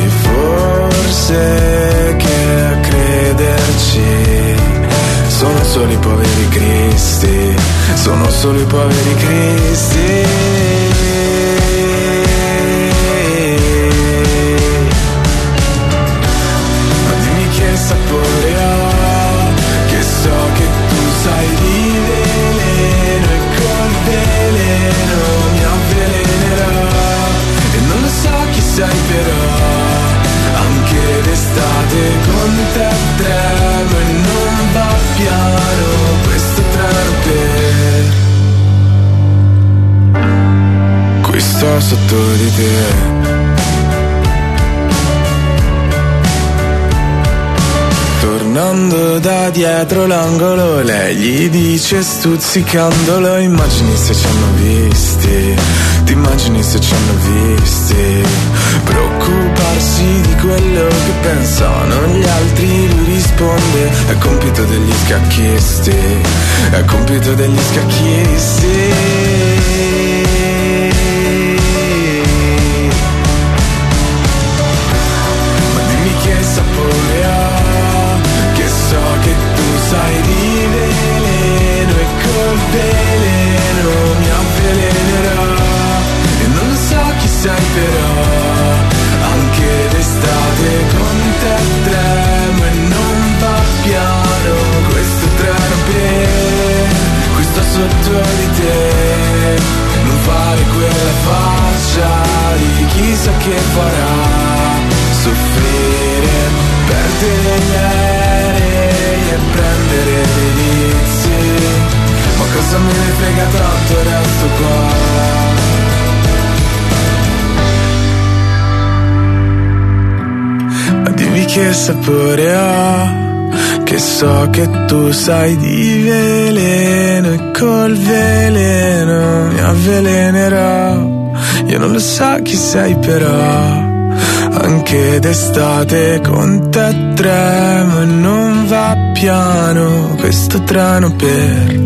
Forse che a crederci sono solo i poveri cristi. Sono solo i poveri cristi. Ma dimmi che sapore ha, che so che tu sai di veleno e col veleno mi avvelenerà. E non lo so chi sei però, anche d'estate con te tremo e non va piano questo treno per qui sto sotto di te. Tornando da dietro l'angolo, lei gli dice stuzzicandolo: immagini se ci hanno visti, ti immagini se ci hanno visti. Preoccuparsi di quello che pensano gli altri, lui risponde: è compito degli scacchisti, è compito degli scacchisti. Sai di veleno e col veleno mi avvelenerà. E non lo so chi sei però, anche d'estate con te tremo e non va piano questo treno per qui sto sotto di te. Non fare quella faccia di chissà che farà soffrire, perdere gli aerei e prendere delizie. Ma cosa me ne frega tanto, resto qua. Ma dimmi che sapore ha, che so che tu sai di veleno e col veleno mi avvelenerà. Io non lo so chi sei però, anche d'estate con te tremo e non va piano questo treno per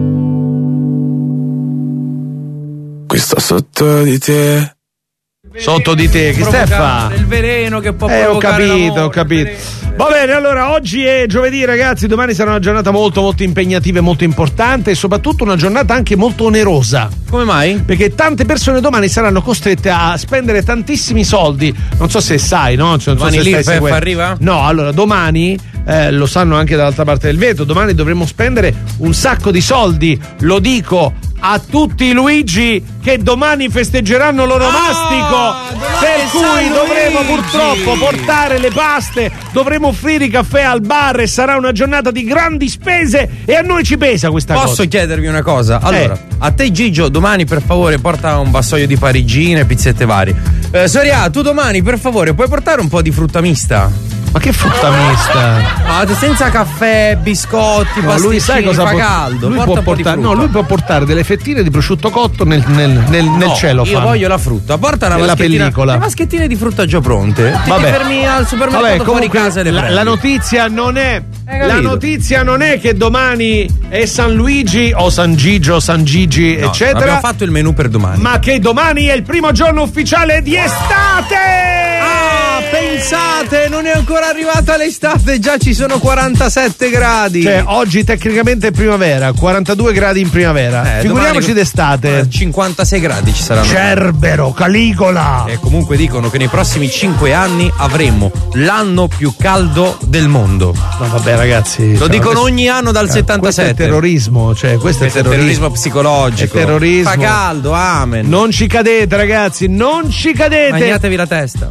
qui sto sotto di te. Sotto di te, chi Steffa? Il veleno che può provocare ho capito. Va bene, allora oggi è giovedì ragazzi, domani sarà una giornata molto molto impegnativa e molto importante e soprattutto una giornata anche molto onerosa. Come mai? Perché tante persone domani saranno costrette a spendere tantissimi soldi. Non so se sai, no? Cioè, non so se l'IRPEF arriva? No, allora domani lo sanno anche dall'altra parte del vetro, domani dovremo spendere un sacco di soldi, lo dico a tutti i Luigi che domani festeggeranno l'onomastico, per cui dovremo purtroppo portare le paste, dovremo offrire i caffè al bar e sarà una giornata di grandi spese e a noi ci pesa questa cosa. Posso chiedervi una cosa? Allora, a te Gigio domani per favore porta un vassoio di parigine, pizzette varie. Soria, tu domani per favore puoi portare un po' di frutta mista? Ma che frutta mista? No, senza caffè, biscotti, no, lui sai cosa fa caldo. Lui può portare, lui può portare delle fettine di prosciutto cotto nel cielo. Io voglio la frutta. Porta una pellicola. Le vaschettine di frutta già pronte. Ti fermi al supermercato fuori casa e le prendi. La notizia non è. La notizia non è che domani è San Luigi o San Gigio, San Gigi, no, eccetera. Abbiamo fatto il menù per domani. Ma che domani è il primo giorno ufficiale di estate! Pensate, non è ancora arrivata l'estate, già ci sono 47 gradi. Cioè, oggi tecnicamente è primavera, 42 gradi in primavera. Figuriamoci d'estate. 56 gradi ci saranno. Cerbero, Caligola. E comunque dicono che nei prossimi 5 anni avremo l'anno più caldo del mondo. No, vabbè, ragazzi. Lo dicono ogni anno dal 77. Questo è terrorismo, cioè questo è terrorismo psicologico. È terrorismo. Fa caldo, amen. Non ci cadete, ragazzi, non ci cadete. Magnatevi la testa.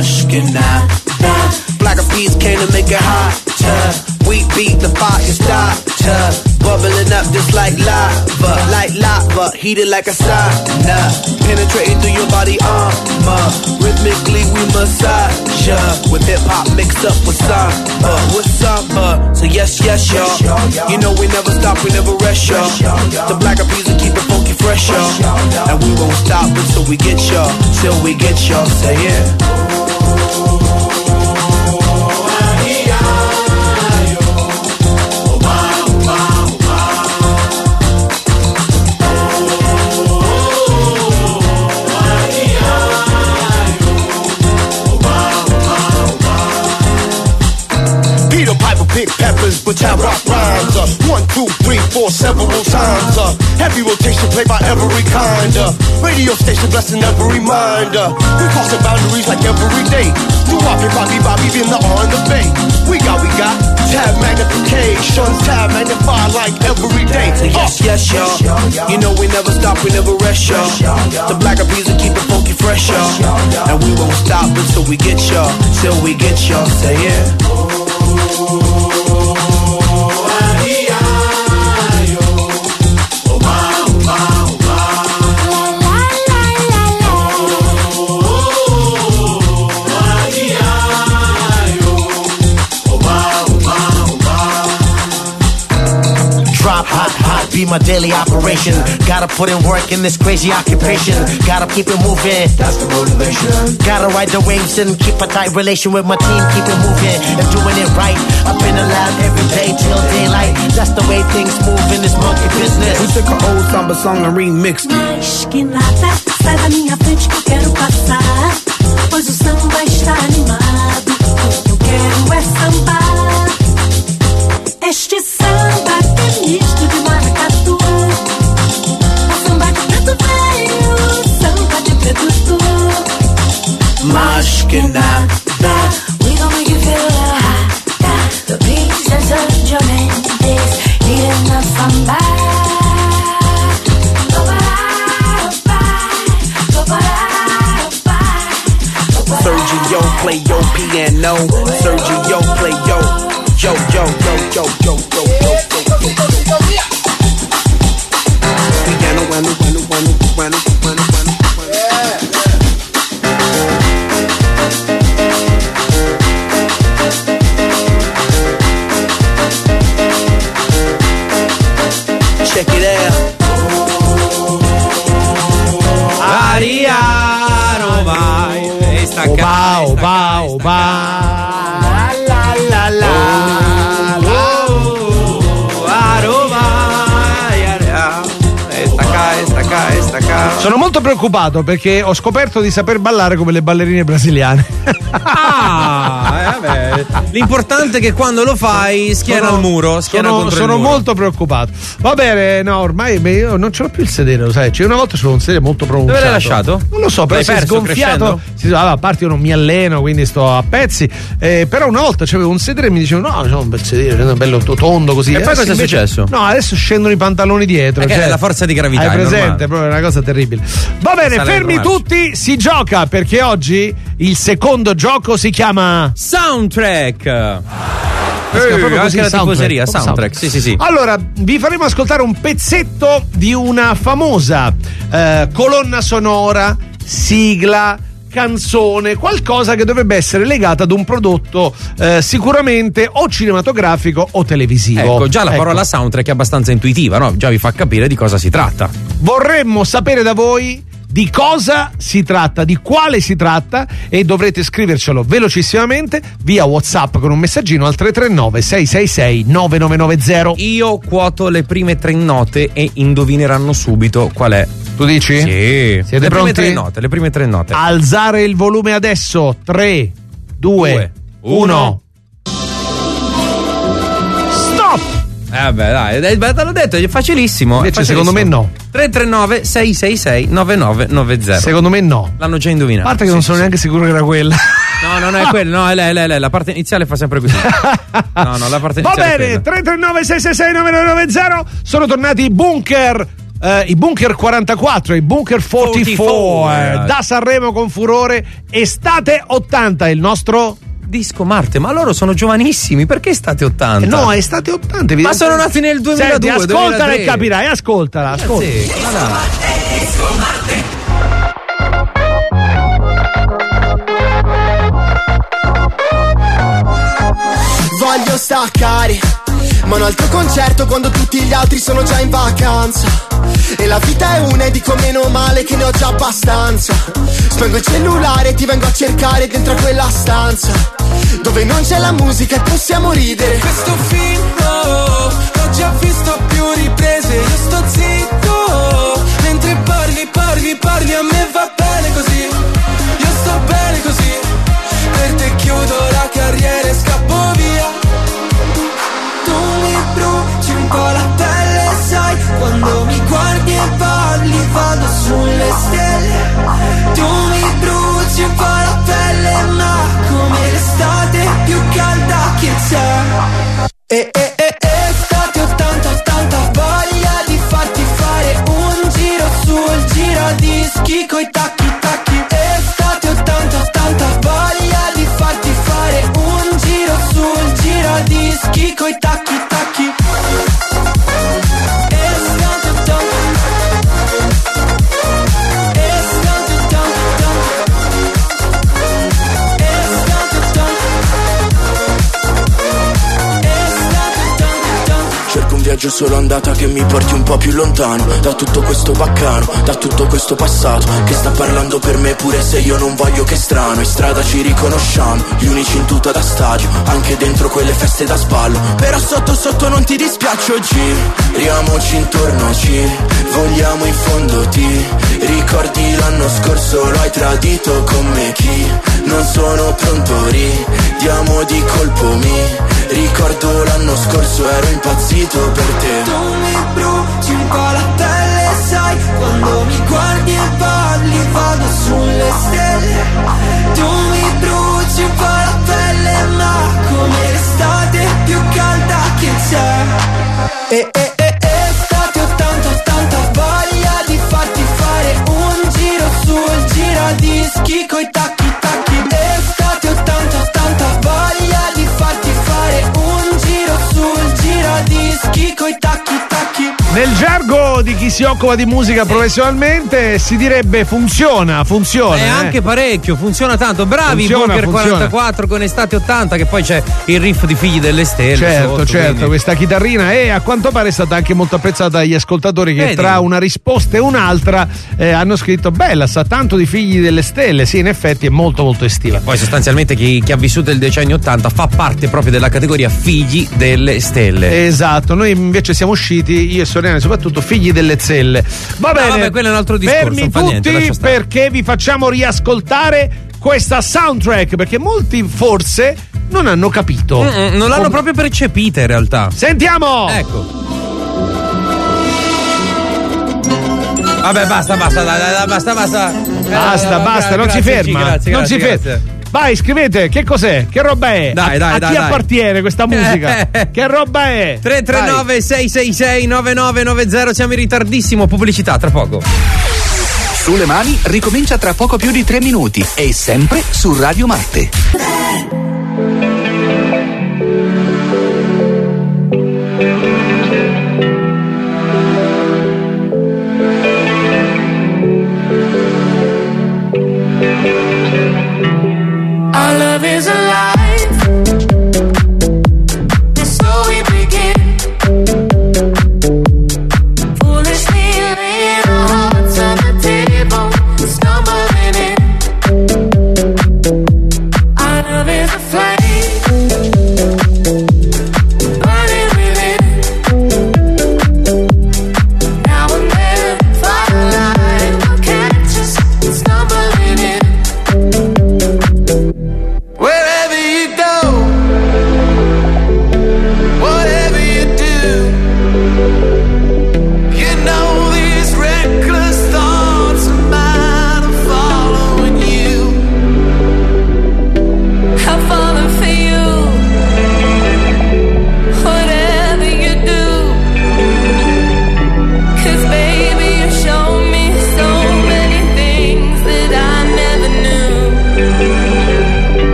Black of peas came to make it hot. We beat the fire starter, bubbling up just like lava, like locked, but heated like a sauna. Penetrating through your body armor. Rhythmically we massage ya. With hip hop mixed up with samba. So yes, yes, y'all. You know we never stop, we never rest, y'all. The Black Eyed Peas will keep it funky fresh, y'all. And we won't stop until we get y'all. Till we get y'all. Say yeah. Big peppers, but I rock rhymes. 1, 2, 3, 4, several times. Heavy rotation played by every kind. Radio station blessing every mind. We crossing boundaries like every day. Do Bobby, Bobby, been the on the bay. We got tab magnification, tab magnified like every day. So yes, yes, y'all. You know we never stop, we never rest, y'all. The Black Eyed Peas will keep it funky fresh, y'all. And we won't stop until we get y'all. Till we get y'all. Say yeah. Be my daily operation. Gotta put in work in this crazy occupation. Gotta keep it moving. That's the motivation. Gotta ride the waves and keep a tight relation with my team. Keep it moving and doing it right. I've been allowed every day till daylight. That's the way things move in this monkey business. We took an old samba song and remixed it. Mais que nada, sai da minha frente que eu quero passar. Pois o samba está animado. O que eu quero é sambar. Este samba que é misto de maracatu. O samba de preto veio, samba de preto tu. Mais que nada. We gon' make you feel hot. The beats and Sergio Mendes, eating the samba. Sergio play your piano. Sergio play yo. Yo, yo, yo, yo, yo, yo, yo, yo, yo, yo. Piano, piano. Check it out. Ariano vai. Sono molto preoccupato perché ho scoperto di saper ballare come le ballerine brasiliane. Vabbè. L'importante è che quando lo fai schiena al muro. Sono molto preoccupato. Va bene, no, ormai io non ce l'ho più il sedere, lo sai. Una volta c'avevo un sedere molto pronunciato. Dove l'hai lasciato? Non lo so, però si è sgonfiato. A parte io non mi alleno, quindi sto a pezzi. Però una volta c'avevo un sedere e mi dicevano: no, c'è un bel sedere, bello tondo così. E poi cosa è successo? No, adesso scendono i pantaloni dietro. Perché è la forza di gravità. Hai presente? È proprio una cosa terribile. Va bene, fermi tutti, si gioca perché oggi il secondo gioco si chiama Soundtrack. Anche la tifoseria, soundtrack. Sì. Allora, vi faremo ascoltare un pezzetto di una famosa colonna sonora, sigla, canzone, qualcosa che dovrebbe essere legata ad un prodotto sicuramente o cinematografico o televisivo. Ecco, già la parola soundtrack è abbastanza intuitiva, no? Già vi fa capire di cosa si tratta. Vorremmo sapere da voi di cosa si tratta, di quale si tratta, e dovrete scrivercelo velocissimamente via WhatsApp con un messaggino al 339 666 9990. Io quoto le prime 3 note e indovineranno subito qual è. Tu dici? Sì. Siete pronti? Le prime 3 note. Alzare il volume adesso. 3, 2, 1. Stop! Dai, te l'ho detto, è facilissimo. Invece secondo me no. 339 666 9990. Secondo me no. L'hanno già indovinato. A parte che non sono neanche sicuro che era quella. No, non è quella, no, è lei. La parte iniziale fa sempre così. No, la parte iniziale. Va bene, 339 666 9990. Sono tornati i Bunker. I Bunker 44, i Bunker 44 da Sanremo con furore. Estate 80, il nostro Disco Marte, ma loro sono giovanissimi, perché Estate 80? No, è Estate 80. Ma sono nati nel 2002. Senti, ascoltala 2003. e capirai, ascoltala. Sì, Voglio staccare, ma un altro concerto quando tutti gli altri sono già in vacanza. E la vita è una e dico meno male che ne ho già abbastanza. Spengo il cellulare e ti vengo a cercare dentro a quella stanza dove non c'è la musica e possiamo ridere. Questo film l'ho già visto a più riprese. Io sto zitto mentre parli, a me va bene così. Io sto bene così. Per te chiudo la carriera e scappo via. Tu mi bruci un po' la pelle, sai, quando mi guardi e parli vado sulle stelle. Tu mi bruci un po' la pelle, ma come l'estate più calda che c'è. Estate 80, voglia di farti fare un giro sul giradischi coi tacchi. Estate 80, voglia di farti fare un giro sul giradischi coi tacchi. Viaggio solo andata che mi porti un po' più lontano da tutto questo baccano, da tutto questo passato che sta parlando per me pure se io non voglio. Che strano, in strada ci riconosciamo, gli unici in tuta da stadio, anche dentro quelle feste da sballo. Però sotto non ti dispiaccio, giriamoci intorno, ci vogliamo in fondo. Ti ricordi l'anno scorso lo hai tradito con me? Chi non sono pronto, ridiamo di colpo. Mi ricordo l'anno scorso ero impazzito per te. Tu mi bruci un po' la pelle, sai, quando mi guardi e parli vado sulle stelle. Tu mi bruci un po' la pelle, ma come l'estate più calda che c'è. Estate 80, voglia di farti fare un giro sul giradischi coi tacchi. Estate 80, voglia di farti fare un giro sul giradischi coi tacchi. Nel gergo di chi si occupa di musica professionalmente si direbbe funziona. Anche parecchio, funziona tanto. Bravi Bunker 44 con Estate 80, che poi c'è il riff di Figli delle Stelle. Certo, quindi. questa chitarrina, e a quanto pare è stata anche molto apprezzata dagli ascoltatori che tra una risposta e un'altra hanno scritto: bella, sa tanto di Figli delle Stelle. Sì, in effetti è molto molto estiva. E poi sostanzialmente chi ha vissuto il decennio 80 fa parte proprio della categoria Figli delle Stelle. Esatto, noi invece siamo usciti, io e Soriano soprattutto, figli delle zelle. Va bene, vabbè, quello è un altro discorso. Fermi tutti, perché vi facciamo riascoltare questa soundtrack, perché molti forse non hanno capito. Non l'hanno proprio percepita in realtà. Sentiamo! Ecco. Vabbè, basta, dai, basta. Basta, non si ferma. Non si ferma. Vai, scrivete, che cos'è? Che roba è? Dai, a chi appartiene questa musica? Che roba è? 339 666 9990. Siamo in ritardissimo, pubblicità tra poco. Sulle mani ricomincia tra poco più di 3 minuti e sempre su Radio Marte. Our love is alive, so we begin. Foolishly laying our hearts on the table, stumbling in. Our love is a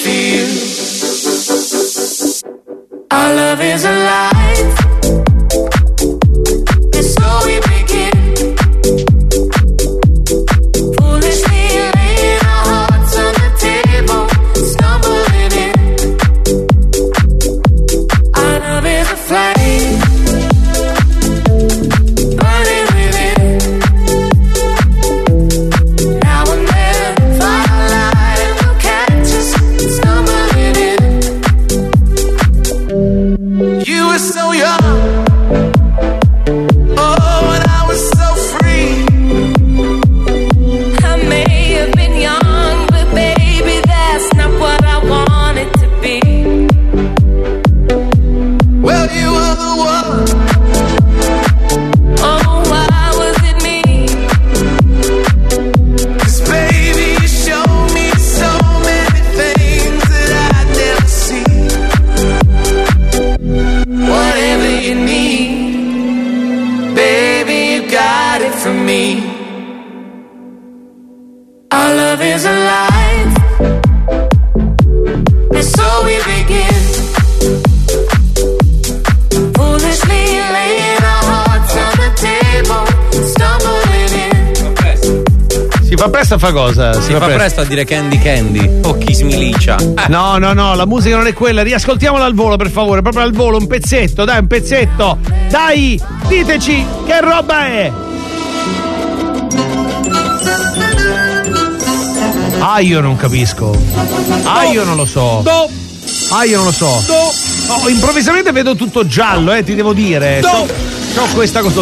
feel. Our love is alive, and so we begin. Foolishly laying our hearts on the table, stumbling in. Our love is a flame, burning within. Now and then, firelight will catch us stumbling in. You were so young, oh, and I was so free. I may have been young, but baby, that's not what I wanted to be. Well, you were the one. Oh, why was it me? 'Cause baby, you showed me so many things that I'd never see. Whatever you need, baby, you got it from me. Our love is alive, and so we begin. Foolishly laying our hearts on the table, stumbling in. Si fa presto a fa cosa? Si fa presto a dire Candy Candy o Kiss Me Licia. No, la musica non è quella, riascoltiamola al volo per favore, proprio al volo, un pezzetto, dai, un pezzetto. Dai, diteci che roba è. Ah, io non capisco. Ah, io non lo so. Ah, io non lo so. Oh, improvvisamente vedo tutto giallo, ti devo dire. C'ho questa cosa.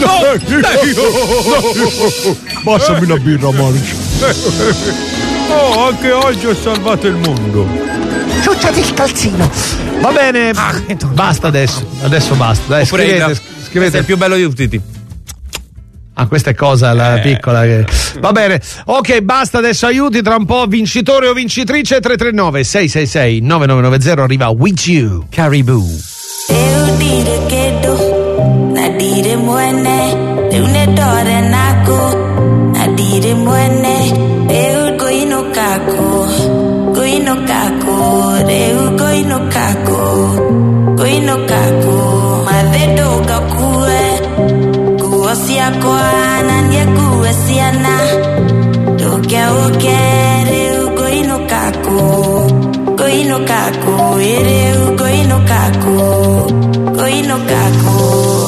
Passami una birra, Marcio. Oh, anche oggi ho salvato il mondo. Ciucciati il calzino. Va bene, basta adesso basta. Dai, scrivete. Questo è il più bello di tutti. Ah, questa è cosa la piccola che... Va bene, ok, basta adesso, aiuti, tra un po' vincitore o vincitrice. 339 666 9990 arriva With You, Caribou. Dire che do, na dire muene, de une dore nako, na dire muene, eu goino kako, reu goino kako, ma vedo kakue, kuosia koana, nye kuesiana, dokia reu goino kako, reu goino kako.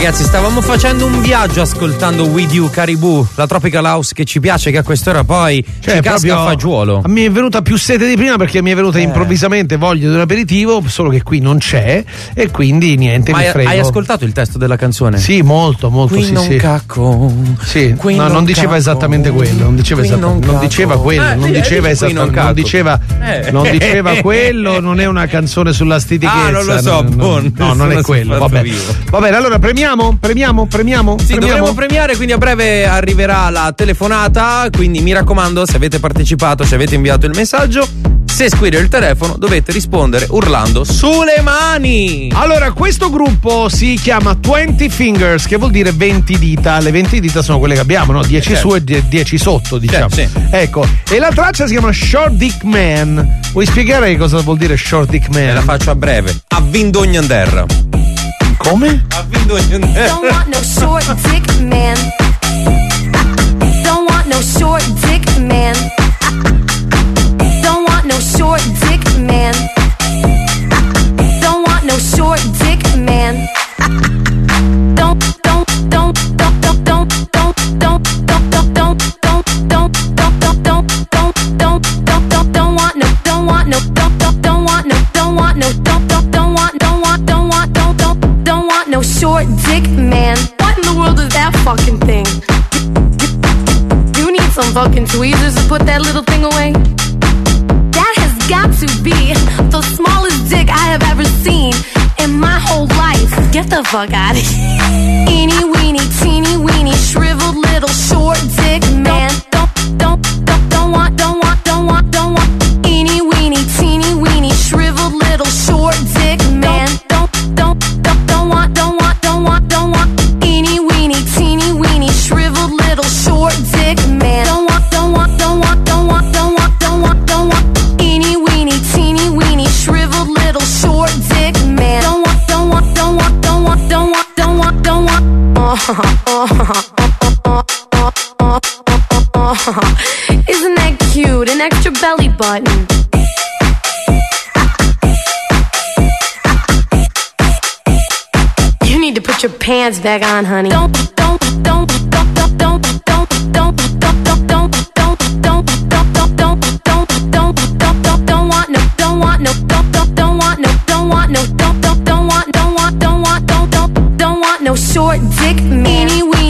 Ragazzi, stavamo facendo un viaggio ascoltando With You Caribou, la tropical house che ci piace, che a quest'ora poi ci casca a fagiolo. Mi è venuta più sete di prima perché mi è venuta improvvisamente voglia di un aperitivo, solo che qui non c'è e quindi niente. Ma mi frego. hai ascoltato il testo della canzone? Sì, molto, qui sì, non sì. Cacco. Sì, qui no, non diceva cacco. Esattamente quello, non diceva esattamente, non diceva quello, non diceva esattamente, non diceva quello, non è una canzone sulla stitichezza. Ah, non lo so, no, non è quello, vabbè. Va bene, allora premiamo? Sì, dovremo premiare, quindi a breve arriverà la telefonata, quindi mi raccomando, se avete partecipato, se avete inviato il messaggio, se squilla il telefono dovete rispondere urlando sulle mani. Allora, questo gruppo si chiama 20 Fingers, che vuol dire 20 dita. Le 20 dita sono quelle che abbiamo, no? 10 su e 10 sotto, diciamo. Sì. Ecco, e la traccia si chiama Short Dick Man. Vuoi spiegare cosa vuol dire Short Dick Man? La faccio a breve. A Vindognander. Come? A Vindognander. Don't want no short dick man. Don't want no short dick man. Don't want no short dick man. Don't want no short dick man. Don't want no short dick man. What in the world is that fucking thing? You need some fucking tweezers to put that little thing away. That has got to be the smallest dick I have ever seen in my whole life. Get the fuck out of here. Eeny weeny teeny weeny shriveled little short dick man. Don't want eeny weeny teeny weeny shriveled little short dick man. Don't want eeny weeny teeny weeny shriveled little short dick man. Don't want eeny weeny teeny weeny shriveled little short dick man. Don't want. Isn't that cute? An extra belly button. You need to put your pants back on, honey. Don't want no short dick man.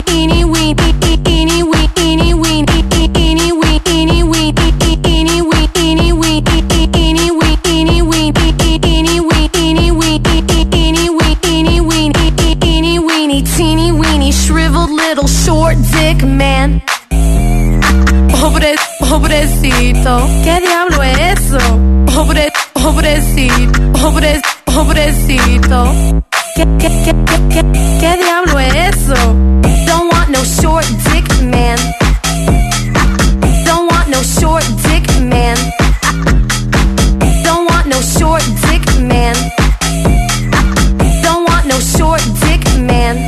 Teeny weeny shriveled little short dick man. Pobrecito, ¿qué diablo es eso? Pobrecito, ¿qué diablo es eso? Don't want no short dick man. Don't want no short dick man. Don't want no short dick man. Don't want no short dick man.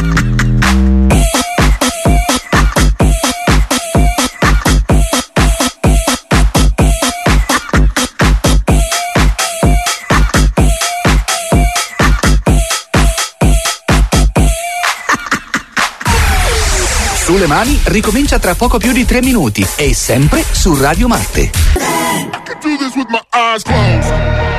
Sulle mani ricomincia tra poco più di 3 minuti e sempre su Radio Marte. I can do this with my eyes closed.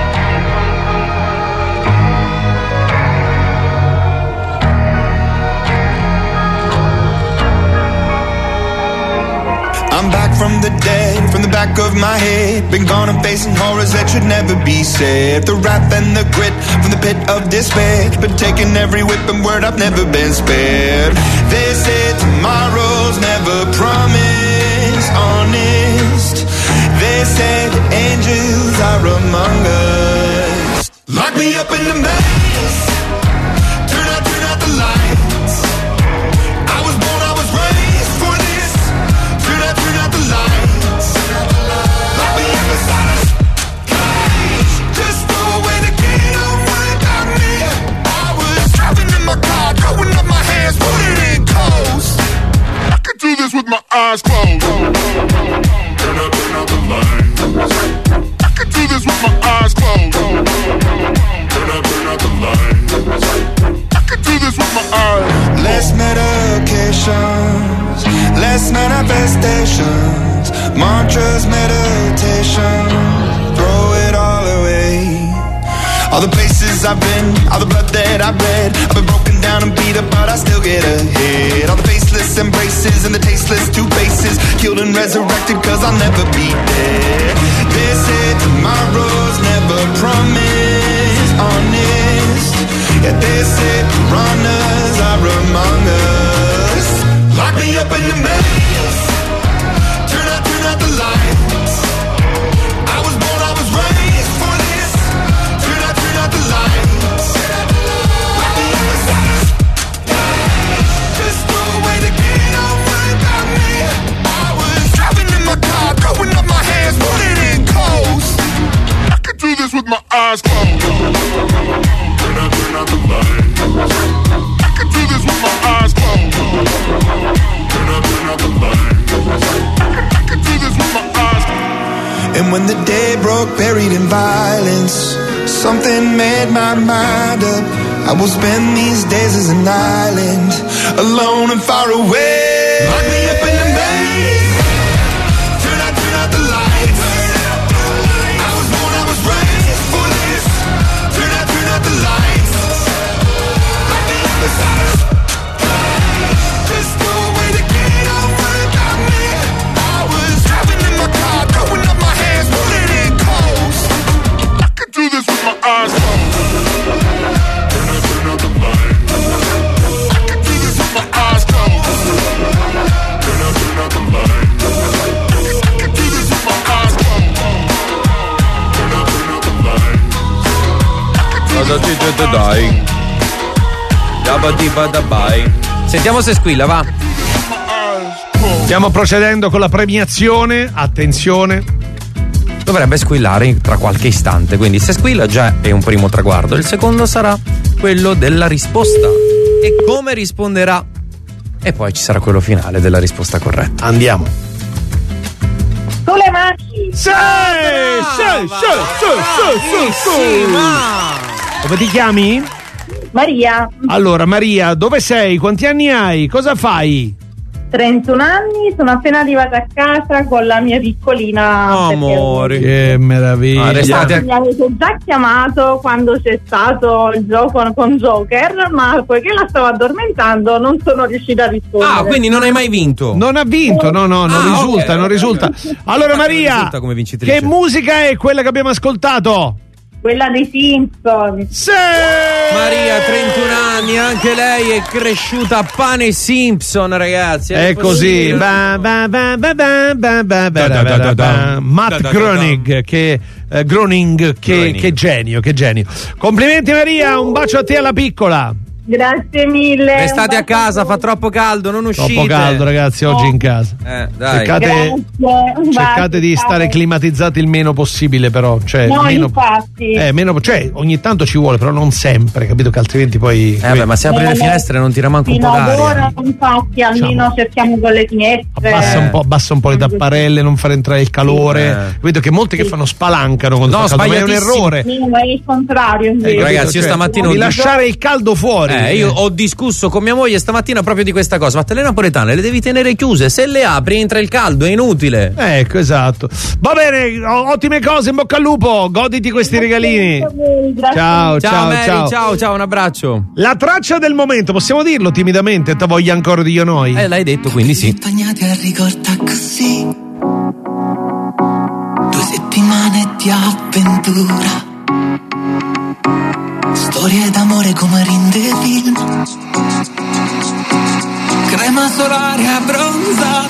I'm back from the dead, from the back of my head. Been gone and facing horrors that should never be said. The wrath and the grit from the pit of despair. Been taking every whip and word, I've never been spared. They say tomorrow's never promised, honest. They say the angels are among us. Lock me up in the maze. Turn out the lights. I was born, I was raised for this. Turn out the lights. Lock me up inside a cage. Just throw away the key, don't worry about me. I was driving in my car, throwing up my hands, put it in coast. I can do this with my eyes closed. Turn out the lights. I can do this with my eyes closed. Turn out the lights. Less medications, less manifestations, mantras, meditation, throw it all away. All the places I've been, all the blood that I've bled, I've been broken down and beat up, but I still get ahead. All the faceless embraces and the tasteless two faces, killed and resurrected, cause I'll never be dead. They say tomorrow's never promised, honest. Yeah, they say piranhas are among us. Lock me up in the maze, turn out the lights. I was born, I was raised for this. Turn out the lights. Lock me up inside. Just throw away the key, don't worry about me. I was driving in my car, throwing up my hands, putting in coast. I could do this with my eyes closed. Turn out the lights. I could do this with my eyes closed. Turn out the lights. I could do this with my eyes closed. And when the day broke, buried in violence, something made my mind up. I will spend these days as an island, alone and far away. Lock me up in the maze. Turn out the lights. I was born, I was raised for this. Turn out the lights. Lock me up inside. Just throw away the key, don't worry about me. I was driving in my car, throwing up my hands, putting in coast. I could do this with my eyes closed. Turn out the lights. I could do this with my eyes closed. Turn out the lights. I could do this with my eyes closed. Turn out the lights. Sentiamo se squilla, va. Stiamo procedendo con la premiazione, attenzione. Dovrebbe squillare tra qualche istante, quindi se squilla già è un primo traguardo. Il secondo sarà quello della risposta e come risponderà, e poi ci sarà quello finale della risposta corretta. Andiamo. Sulle mani. Sì. Come ti chiami? Maria. Allora Maria, dove sei? Quanti anni hai? Cosa fai? 31 anni, sono appena arrivata a casa con la mia piccolina. Amore, che meraviglia. Mi avete già chiamato quando c'è stato il gioco con Joker, ma poiché la stavo addormentando non sono riuscita a rispondere. Ah, quindi non hai mai vinto? Non ha vinto, no, non risulta, okay. Non risulta. Allora Maria, come vincitrice. che musica è quella che abbiamo ascoltato? Quella dei Simpson. Sì! Maria, 31 anni, anche lei è cresciuta a pane Simpson, ragazzi. È così. Matt Groening, che genio, che genio. Complimenti Maria, un bacio a te alla piccola. Grazie mille. Restate a casa, fa troppo caldo, non uscite. Troppo caldo, ragazzi, oggi in casa. Dai. Cercate di stare climatizzati il meno possibile, però. Cioè, no, meno, infatti. Cioè, ogni tanto ci vuole, però non sempre, capito? Che altrimenti poi. Ma se apri le finestre non tira manco un po' d'aria. Ora, infatti, almeno cerchiamo con le finestre. Abbassa un po' le tapparelle, non far entrare il calore. Vedo che molti che fanno spalancano quando fa caldo, ma è un errore. Ma è il contrario. Ragazzi, io stamattina di lasciare il caldo fuori. Io ho discusso con mia moglie stamattina proprio di questa cosa. Ma te le napoletane le devi tenere chiuse. Se le apri entra il caldo, è inutile. Ecco, esatto. Va bene, ottime cose, in bocca al lupo. Goditi questi regalini. Ciao, Mary, ciao, un abbraccio. La traccia del momento, possiamo dirlo timidamente? Te voglia ancora di io noi? L'hai detto, quindi sì. Accompagnati a ricorda così 2 settimane di avventura, storie d'amore come rinde film, crema solare a bronzatura,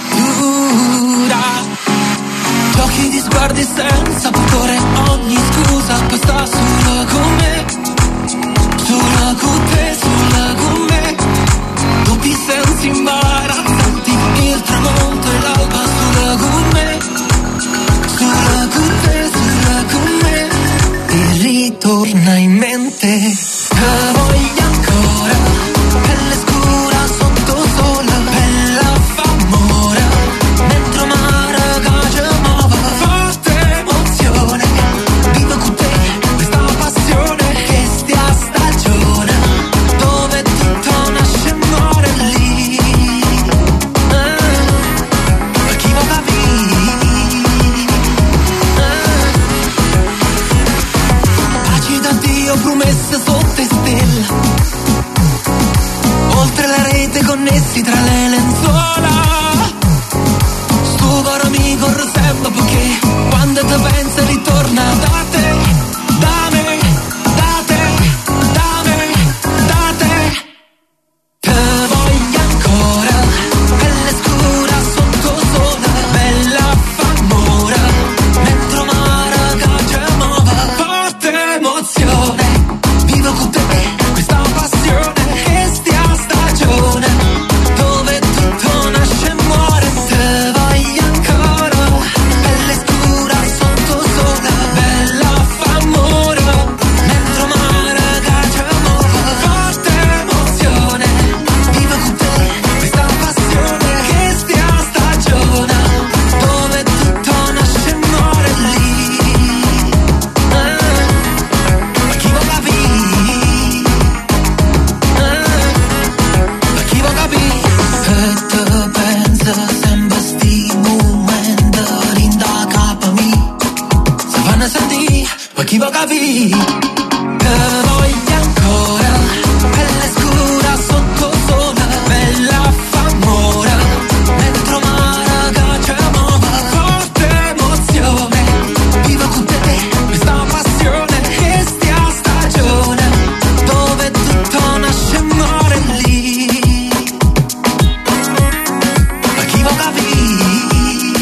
giochi di sguardi senza pudore, ogni scusa basta solo con me, solo con te, solo con me, dubbi sensi imbarazzanti, il tramonto e l'alba solo con me, solo con te, solo con me, e ritorna in mente, te voglio ancora, pelle scura sotto sole, bella f'amore, dentro mare che ci muove, forte emozione, vivo con te, questa passione, che stia stagione, tutte connessi tra le lenzuola. Sto coro mi corro sempre perché quando ti pensi ritorna da te, da me, da te, da me, da te. Te voglio ancora, pelle scura sotto sole, bella famora, mentre mare che muove, forte emozione, vivo con te questa passione, che stia stagione, dove tutto nasce e muore. Te voglio ancora, pelle scura sotto sole, bella famora, mentre mare che muove, forte emozione, vivo con te questa passione, che stia stagione, dove tutto nasce e muore lì. Ma chi vuoi capire? Ma chi vuoi capire? Che te pensa sempre sti momenti rinda capa mi se fanno sentire, ma chi vuoi capire? Che voglio ancora, pelle scura sotto sole, bella famora, mentre mare che muove, forte emozione, vivo con te questa passione, che stia stagione, dove tutto nasce e muore lì. Ma chi vuoi capire?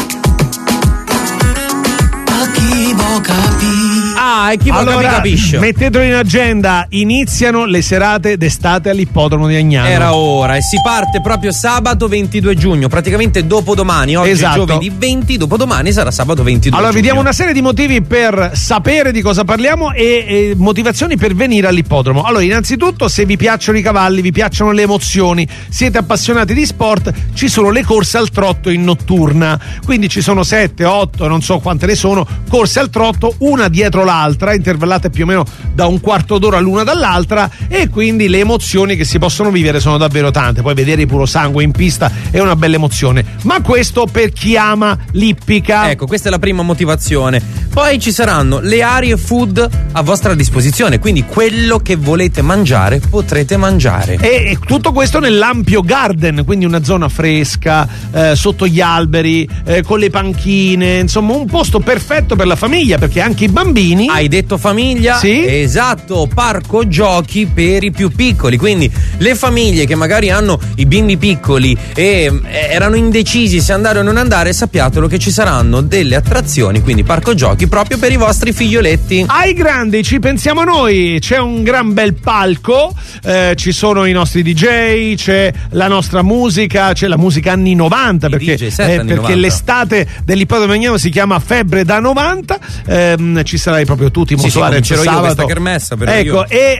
Ma chi vuoi capire? Ah, e chi allora, capisce. Mettetelo in agenda, iniziano le serate d'estate all'ippodromo di Agnano. Era ora e si parte proprio sabato 22 giugno, praticamente dopodomani. Oggi Esatto. è giovedì 20, dopodomani sarà sabato 22 Allora, vi giugno. diamo una serie di motivi per sapere di cosa parliamo e motivazioni per venire all'ippodromo. Allora, innanzitutto, se vi piacciono i cavalli, vi piacciono le emozioni, siete appassionati di sport, ci sono le corse al trotto in notturna. Quindi ci sono 7, 8, non so quante ne sono, corse al trotto, una dietro l'altra, intervallate più o meno da un quarto d'ora l'una dall'altra, e quindi le emozioni che si possono vivere sono davvero tante. Poi vedere i puro sangue in pista è una bella emozione, ma questo per chi ama l'ippica. Ecco, questa è la prima motivazione. Poi ci saranno le aree food a vostra disposizione, quindi quello che volete mangiare potrete mangiare. E tutto questo nell'ampio garden, quindi una zona fresca, sotto gli alberi, con le panchine, insomma un posto perfetto per la famiglia, perché anche i bambini. Hai detto famiglia? Sì. Esatto, parco giochi per i più piccoli, quindi le famiglie che magari hanno i bimbi piccoli e erano indecisi se andare o non andare, sappiatelo che ci saranno delle attrazioni, quindi parco giochi proprio per i vostri figlioletti. Ai grandi ci pensiamo noi, c'è un gran bel palco, ci sono i nostri DJ, c'è la nostra musica, c'è la musica anni 90, perché, anni 90. l'estate dell'ippodromo di Agnano si chiama Febbre da 90, ci sarai proprio tu, Timo Suarez, io sabato. questa kermessa, però ecco, io. e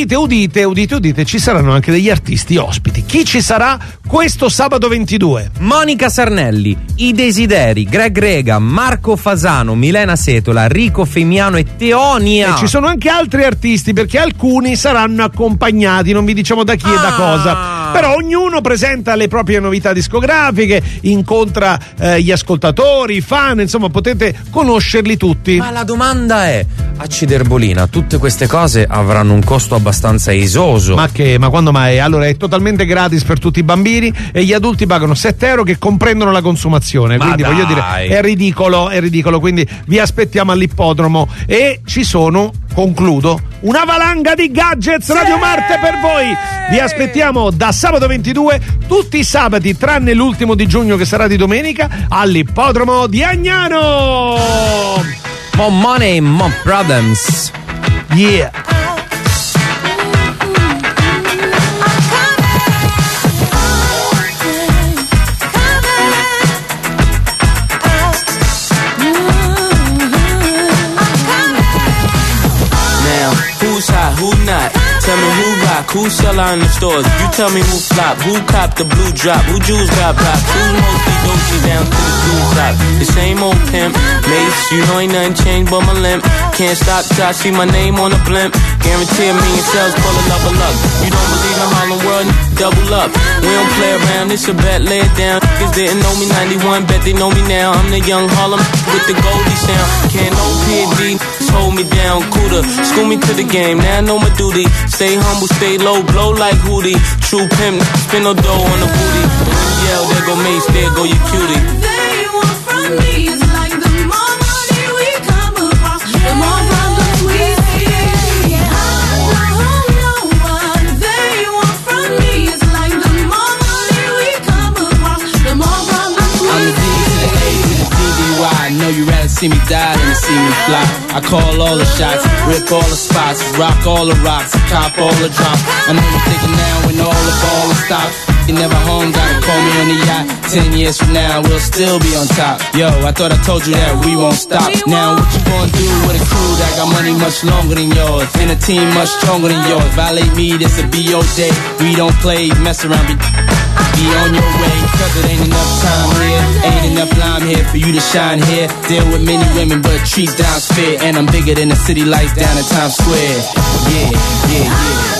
udite, ci saranno anche degli artisti ospiti. Chi ci sarà questo sabato 22? Monica Sarnelli, I Desideri, Greg Rega, Marco Fasano, Milena Setola, Rico Femiano e Teonia. E ci sono anche altri artisti, perché alcuni saranno accompagnati, non vi diciamo da chi e da cosa, però ognuno presenta le proprie novità discografiche, incontra gli ascoltatori, i fan, insomma potete conoscerli tutti. Ma la domanda è, a Ciderbolina tutte queste cose avranno un costo abbastanza esoso? Ma quando mai? Allora è totalmente gratis per tutti i bambini e gli adulti pagano 7 euro che comprendono la consumazione, Ma quindi dai. voglio dire è ridicolo, quindi vi aspettiamo all'ippodromo e ci sono, concludo, una valanga di gadgets Radio Marte per voi. Vi aspettiamo da sabato 22 tutti i sabati tranne l'ultimo di giugno che sarà di domenica all'ippodromo di Agnano. More money, more problems. Yeah. Who's hot, who not? Tell me who rock, who sell out in the stores. You tell me who flop, who cop the blue drop, who jewels got blocked, who's mostly Dolce down to the blue top. The same old pimp, mates, you know ain't nothing changed but my limp. Can't stop till I see my name on the blimp. Guarantee a million sales, pull a level up. You don't believe in Harlem World, double up. We don't play around, it's a bet, lay it down. Niggas didn't know me 91, bet they know me now. I'm the young Harlem with the Goldie sound. Can't no PD, just hold me down. Cooler, school me to the game, now I know my duty. Stay humble, stay low, blow like Hootie. True pimp, spin no dough on the booty. When you yell, there go Mace, there go your cutie. They want from me is like the more money we come across, the more problems we see. I don't know what they want from me is like the more money we come across, the more problems we see. I'm the D to the A to the DDY. I know you rather see me die than to see me fly. I call all the shots, rip all the spots, rock all the rocks, cop all the drops. I know you're thinking now when all the ball is stopped. You never home, gotta call me on the yacht. 10 years from now, we'll still be on top. Yo, I thought I told you that we won't stop. Now what you gonna do with a crew that got money much longer than yours, and a team much stronger than yours? Violate me, this'll be your day. We don't play, mess around, be on your way. Cause it ain't enough time here, ain't enough lime here for you to shine here. Deal with many women, but treat down's fair. And I'm bigger than the city lights down in Times Square. Yeah, yeah, yeah.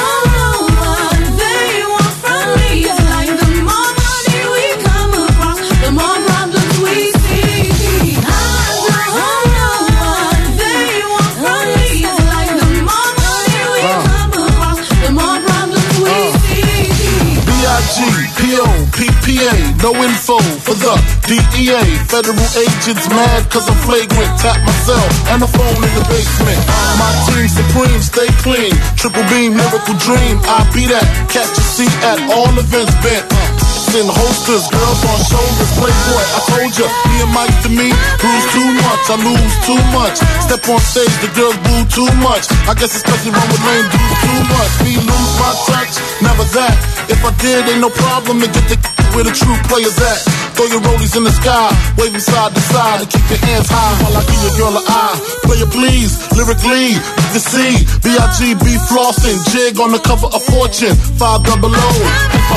PPA, no info for the DEA. Federal agents mad cause I'm flagrant. Tap myself and the phone in the basement. My team supreme, stay clean. Triple beam, miracle dream. I be that. Catch a seat at all events bent. In holsters, girls on shoulders, playboy. I told ya, me and Mike to me, bruise too much, I lose too much. Step on stage, the girls boo too much. I guess it's cause you run with lame dudes too much. Me lose my touch, never that. If I did, ain't no problem to get the where the true players at. Throw your rollies in the sky, waving side to side, and keep your hands high while I give your girl an eye. Player please, lyrically, you can see B.I.G.B. flossing, jig on the cover of Fortune, 500.